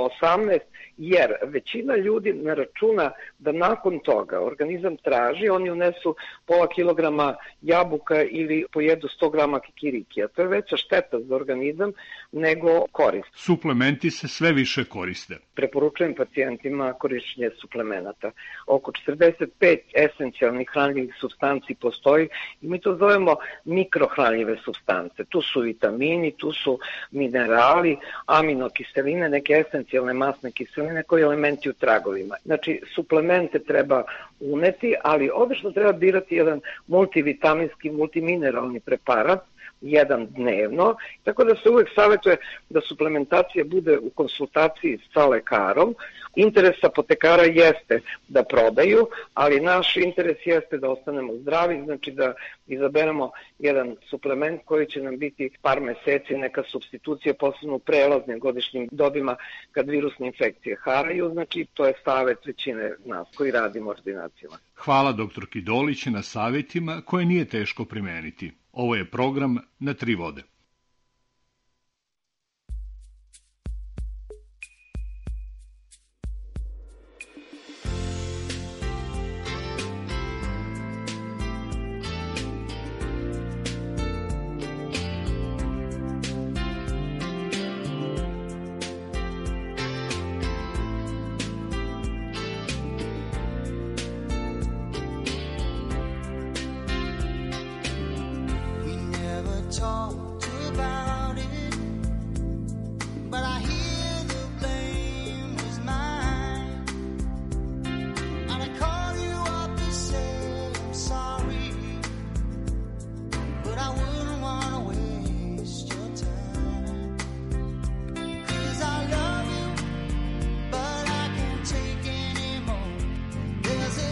18, jer većina ljudi ne računa da nakon toga organizam traži, oni unesu pola kilograma jabuka ili pojedu 100 grama kikirikija. To je veća šteta za organizam nego korist. Suplementi se sve više koriste. Preporučujem pacijentima korišćenje suplemenata. Oko 45 esencijalnih hranljivih supstanci postoji i mi to zovemo mikrohranljive supstance. Tu su vitamini, tu su minerali, aminokiseline, neke esencijalne masne kiseline koji elementi u tragovima. Znači, suplemente treba uneti, ali obično treba birati jedan multivitaminski, multimineralni preparat, jedan dnevno, tako da se uvek savjetuje da suplementacija bude u konsultaciji sa lekarom. Interes apotekara jeste da prodaju, ali naš interes jeste da ostanemo zdravi, znači da izaberemo jedan suplement koji će nam biti par meseci, neka supstitucija, posebno u prelaznim godišnjim dobima kad virusne infekcije haraju, znači to je savjet većine nas koji radimo ordinacijama. Hvala doktorki Dolić na savjetima koje nije teško primeniti. Ovo je program Na 3 vode. Talked about it, but I hear the blame was mine. And I call you up to say I'm sorry, but I wouldn't want to waste your time. 'Cause I love you, but I can't take anymore. There's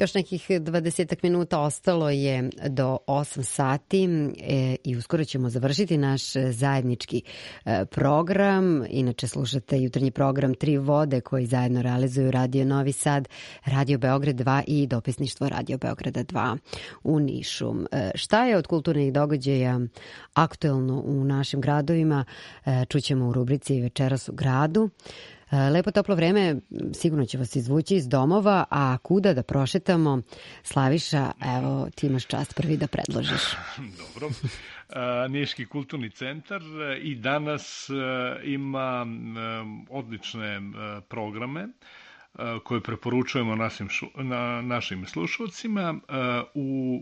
Još nekih 20 minuta ostalo je do 8 sati i uskoro ćemo završiti naš zajednički program. Inače slušate jutarnji program Tri vode koji zajedno realizuju Radio Novi Sad, Radio Beograd 2 i dopisništvo Radio Beograda 2 u Nišu. Šta je od kulturnih događaja aktuelno u našim gradovima? Čućemo u rubrici Večeras u gradu. Lepo toplo vreme sigurno će vas izvući iz domova, a kuda da prošetamo? Slaviša, evo ti imaš čast prvi da predložiš. Dobro. Niški kulturni centar i danas ima odlične programe koje preporučujemo našim slušalcima. U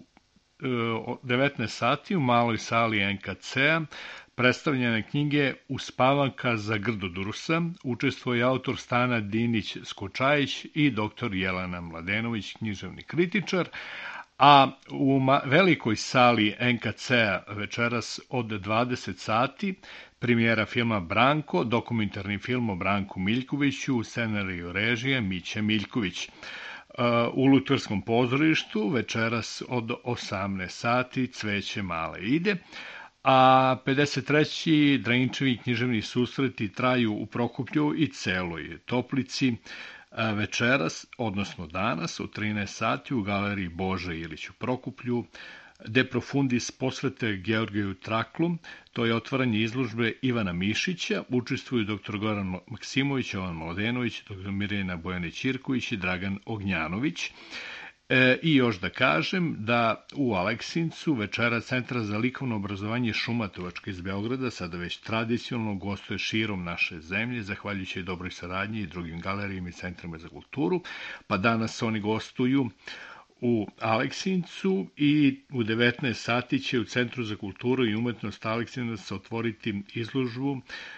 19 sati u maloj sali NKC-a predstavljene knjige Uspavanka za Grdodurusa, učestvuje autor Stana Dinić-Skočajić i dr. Jelena Mladenović, književni kritičar, a u velikoj sali NKC-a večeras od 20 sati premijera filma Branko, dokumentarni film o Branku Miljkoviću, scenariju režije Miće Miljković. U Lutverskom pozorištu večeras od 18 sati Cveće male ide, a 53. Drainčevi književni susreti traju u Prokuplju i celoj Toplici večeras, odnosno danas u 13 sati u galeriji Bože Ilić u Prokuplju. De profundis posvete Georgiju Traklu, to je otvaranje izložbe Ivana Mišića, učestvuju dr. Goran Maksimović, Jovan Mladenović, dr. Mirjana Bojanić-Irković i Dragan Ognjanović. I još da kažem da u Aleksincu večera Centra za likovno obrazovanje Šumatovačka iz Beograda sada već tradicionalno gostuje širom naše zemlje, zahvaljujući dobroj saradnji i drugim galerijima i centrima za kulturu, pa danas oni gostuju u Aleksincu i u 19 sati će u Centru za kulturu i umetnost Aleksinac otvoriti izložbu,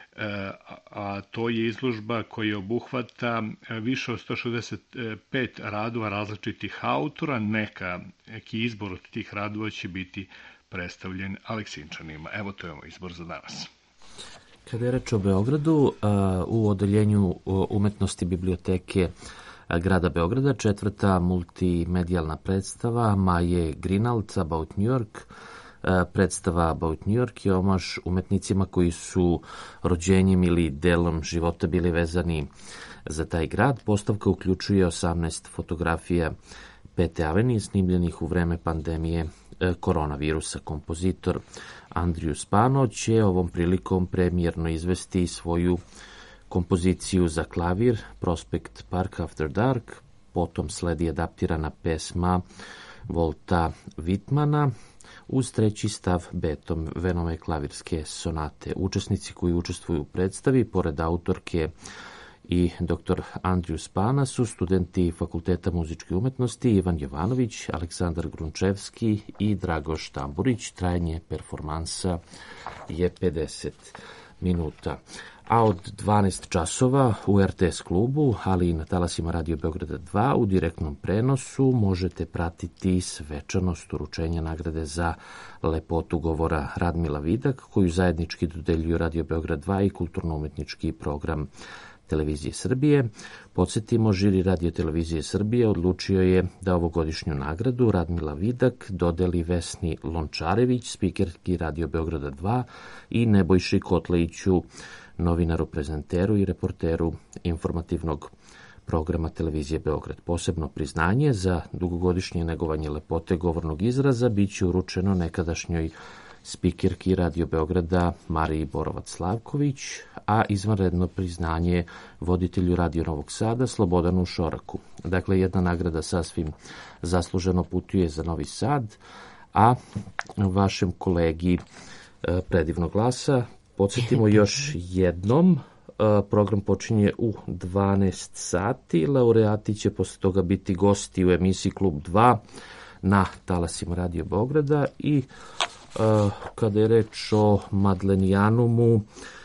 a to je izložba koja obuhvata više od 165 radova različitih autora. Neki izbor od tih radova će biti predstavljen Aleksinčanima. Evo, to je moj izbor za danas. Kada je reč o Beogradu, u odeljenju umetnosti biblioteke grada Beograda, 4. multimedijalna predstava Maje Grinald About New York. Predstava About New York je omaž umetnicima koji su rođenjem ili delom života bili vezani za taj grad. Postavka uključuje 18 fotografija Pete Avenije snimljenih u vreme pandemije koronavirusa. Kompozitor Andriju Spano će ovom prilikom premijerno izvesti svoju kompoziciju za klavir Prospect Park After Dark, potom sledi adaptirana pesma Volta Whitmana uz treći stav Beethovenove klavirske sonate. Učesnici koji učestvuju u predstavi, pored autorke i dr. Andriju Spana, su studenti Fakulteta muzičke umetnosti Ivan Jovanović, Aleksandar Grunčevski i Dragoš Tamburić. Trajanje performansa je 50 minuta. A od 12 časova u RTS klubu, ali i na talasima Radio Beograda 2 u direktnom prenosu možete pratiti svečanost uručenja nagrade za lepotu govora Radmila Vidak, koju zajednički dodeljuju Radio Beograd 2 i kulturno-umetnički program Televizije Srbije. Podsjetimo, žiri Radio Televizije Srbije odlučio je da ovogodišnju nagradu Radmila Vidak dodeli Vesni Lončarević, spikerki Radio Beograda 2 i Nebojši Kotlejiću, novinaru, prezenteru i reporteru informativnog programa Televizije Beograd. Posebno priznanje za dugogodišnje negovanje lepote govornog izraza biće uručeno nekadašnjoj spikerki Radio Beograda Mariji Borovac-Slavković, a izvanredno priznanje voditelju Radio Novog Sada Slobodanu Šoraku. Dakle, jedna nagrada sasvim zasluženo putuje za Novi Sad, a vašem kolegi predivnog glasa podsjetimo još jednom, program počinje u 12 sati, laureati će posle toga biti gosti u emisiji Klub 2 na talasima Radio Beograda i kada je reč o Madlenijanumu,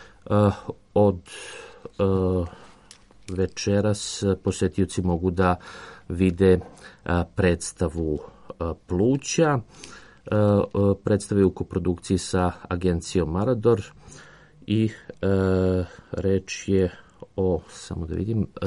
od večeras posetioci mogu da vide predstavu Pluća, predstave u koprodukciji sa agencijom Marador i reč je o, samo da vidim,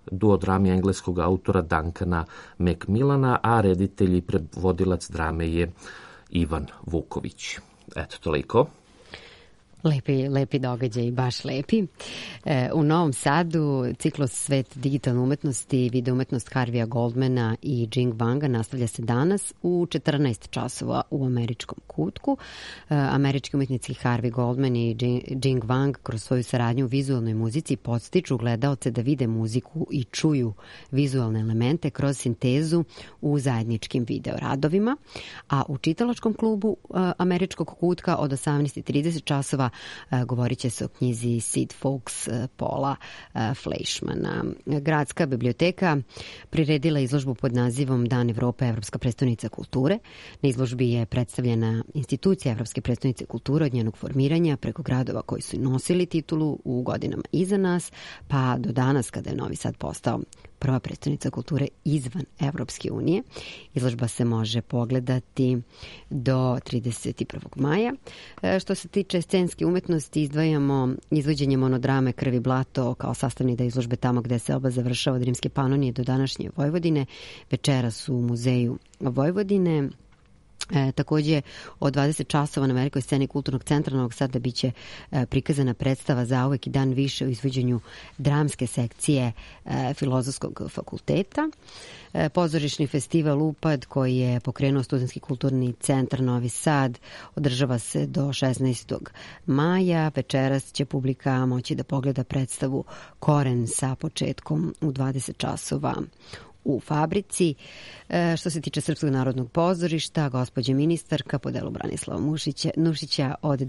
duodrami engleskog autora Duncana Macmillana, a reditelj i prevodilac drame je Ivan Vuković. Eto, toliko. Lepi događaj, baš lepi. U Novom Sadu ciklus Svet digitalne umetnosti i video umetnost Harveya Goldmana i Jing Wanga nastavlja se danas u 14 časova u američkom kutku. Američki umetnici Harvey Goldman i Jing Wang kroz svoju saradnju u vizualnoj muzici podstiču gledaoce da vide muziku i čuju vizualne elemente kroz sintezu u zajedničkim video radovima. A u čitalačkom klubu američkog kutka od 18:30 časova govorit će se o knjizi Sid Folks Paula Fleischmana. Gradska biblioteka priredila izložbu pod nazivom Dan Evrope, Evropska prestonica kulture. Na izložbi je predstavljena institucija Evropske prestonice kulture od njenog formiranja preko gradova koji su nosili titulu u godinama iza nas, pa do danas kada je Novi Sad postao prva prestonica kulture izvan Evropske unije. Izložba se može pogledati do 31. maja. Što se tiče scenske umetnosti, izdvajamo izvođenje monodrame Krv i blato kao sastavni deo izložbe tamo gde se oba završava od Rimske Panonije do današnje Vojvodine. Večeras u Muzeju Vojvodine. Takođe, od 20 časova na velikoj sceni Kulturnog centra Novog Sada biće prikazana predstava Zauvek i dan više u izvođenju dramske sekcije Filozofskog fakulteta. Pozorišni festival Upad koji je pokrenuo Studentski kulturni centar Novi Sad održava se do 16. maja. Večeras će publika moći da pogleda predstavu Koren sa početkom u 20 časova u Fabrici. Što se tiče Srpskog narodnog pozorišta, gospođa ministarka po delu Branislava Nušića od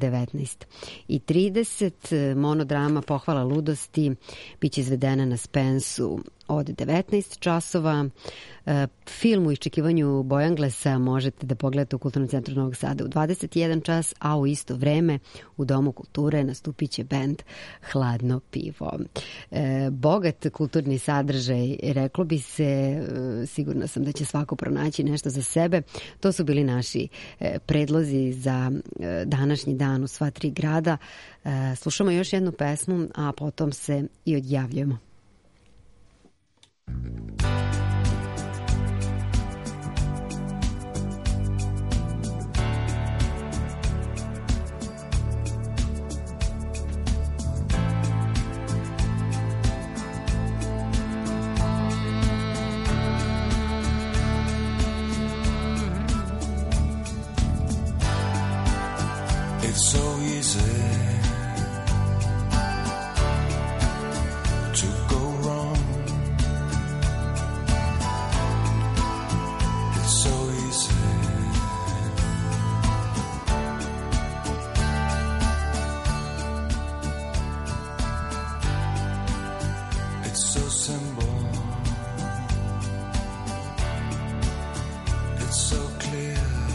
19:30. Monodrama Pohvala ludosti biće izvedena na Spensu od 19 časova. Film u iščekivanju Bojanglesa možete da pogledate u Kulturnom centru Novog Sada u 21 čas, a u isto vreme u Domu kulture nastupit će bend Hladno pivo. Bogat kulturni sadržaj, reklo bi se, sigurna sam da će svako pronaći nešto za sebe. To su bili naši predlozi za današnji dan u sva tri grada. Slušamo još jednu pesmu, a potom se i odjavljujemo. It's so easy to go wrong. It's so easy. It's so simple. It's so clear.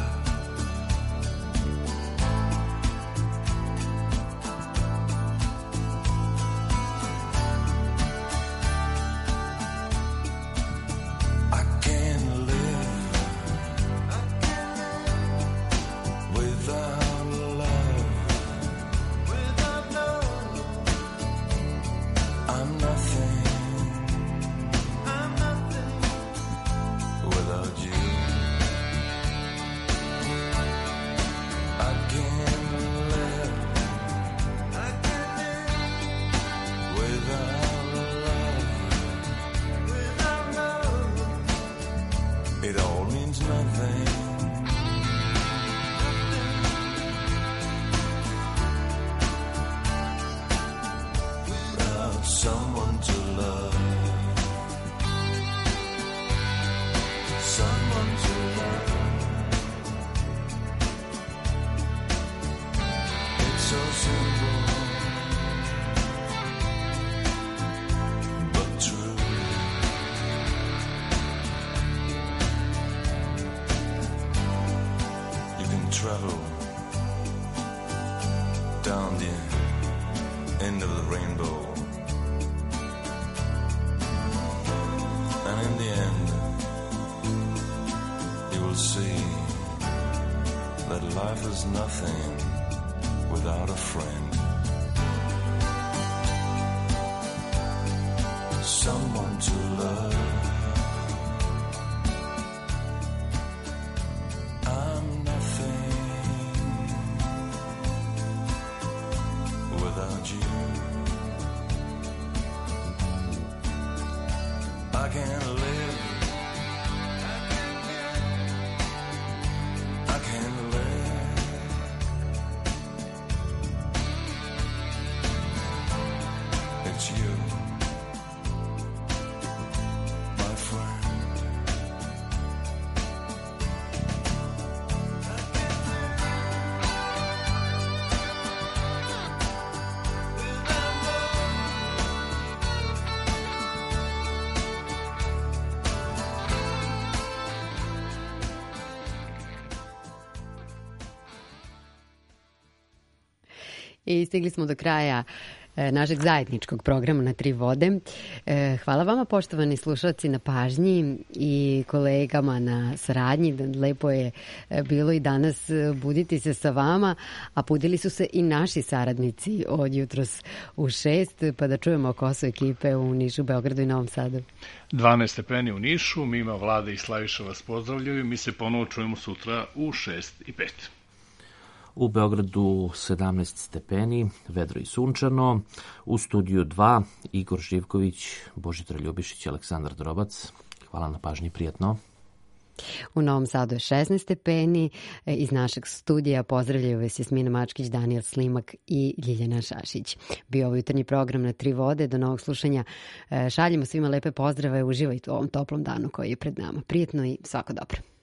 It all means nothing without someone to love, someone to love. It's so simple, but true. Travel down the end of the rainbow, and in the end you will see that life is nothing without a friend. someone to love. I'm nothing without you. I can't live. I can't live. It's you, my friend. I stigli smo do kraja našeg zajedničkog programa na Tri vode. Hvala vama, poštovani slušalci, na pažnji i kolegama na saradnji. Lepo je bilo i danas buditi se sa vama, a budili su se i naši saradnici od jutros u 6, pa da čujemo oko su ekipe u Nišu, Beogradu i Novom Sadu. 12 stepeni u Nišu, Mima, Vlada i Slaviša vas pozdravljaju. Mi se ponovo čujemo sutra u 6:05. U Beogradu 17 stepeni, vedro i sunčano. U studiju 2 Igor Živković, Božidar Ljubišić i Aleksandar Drobac. Hvala na pažnji, prijatno. U Novom Sadu je 16 stepeni. Iz našeg studija pozdravljaju vas Jasmina Mačkić, Daniel Slimak i Ljiljana Šašić. Bio ovo jutarnji program na Tri vode. Do novog slušanja. Šaljemo svima lepe pozdrave. Uživajte u ovom toplom danu koji je pred nama. Prijetno i svako dobro.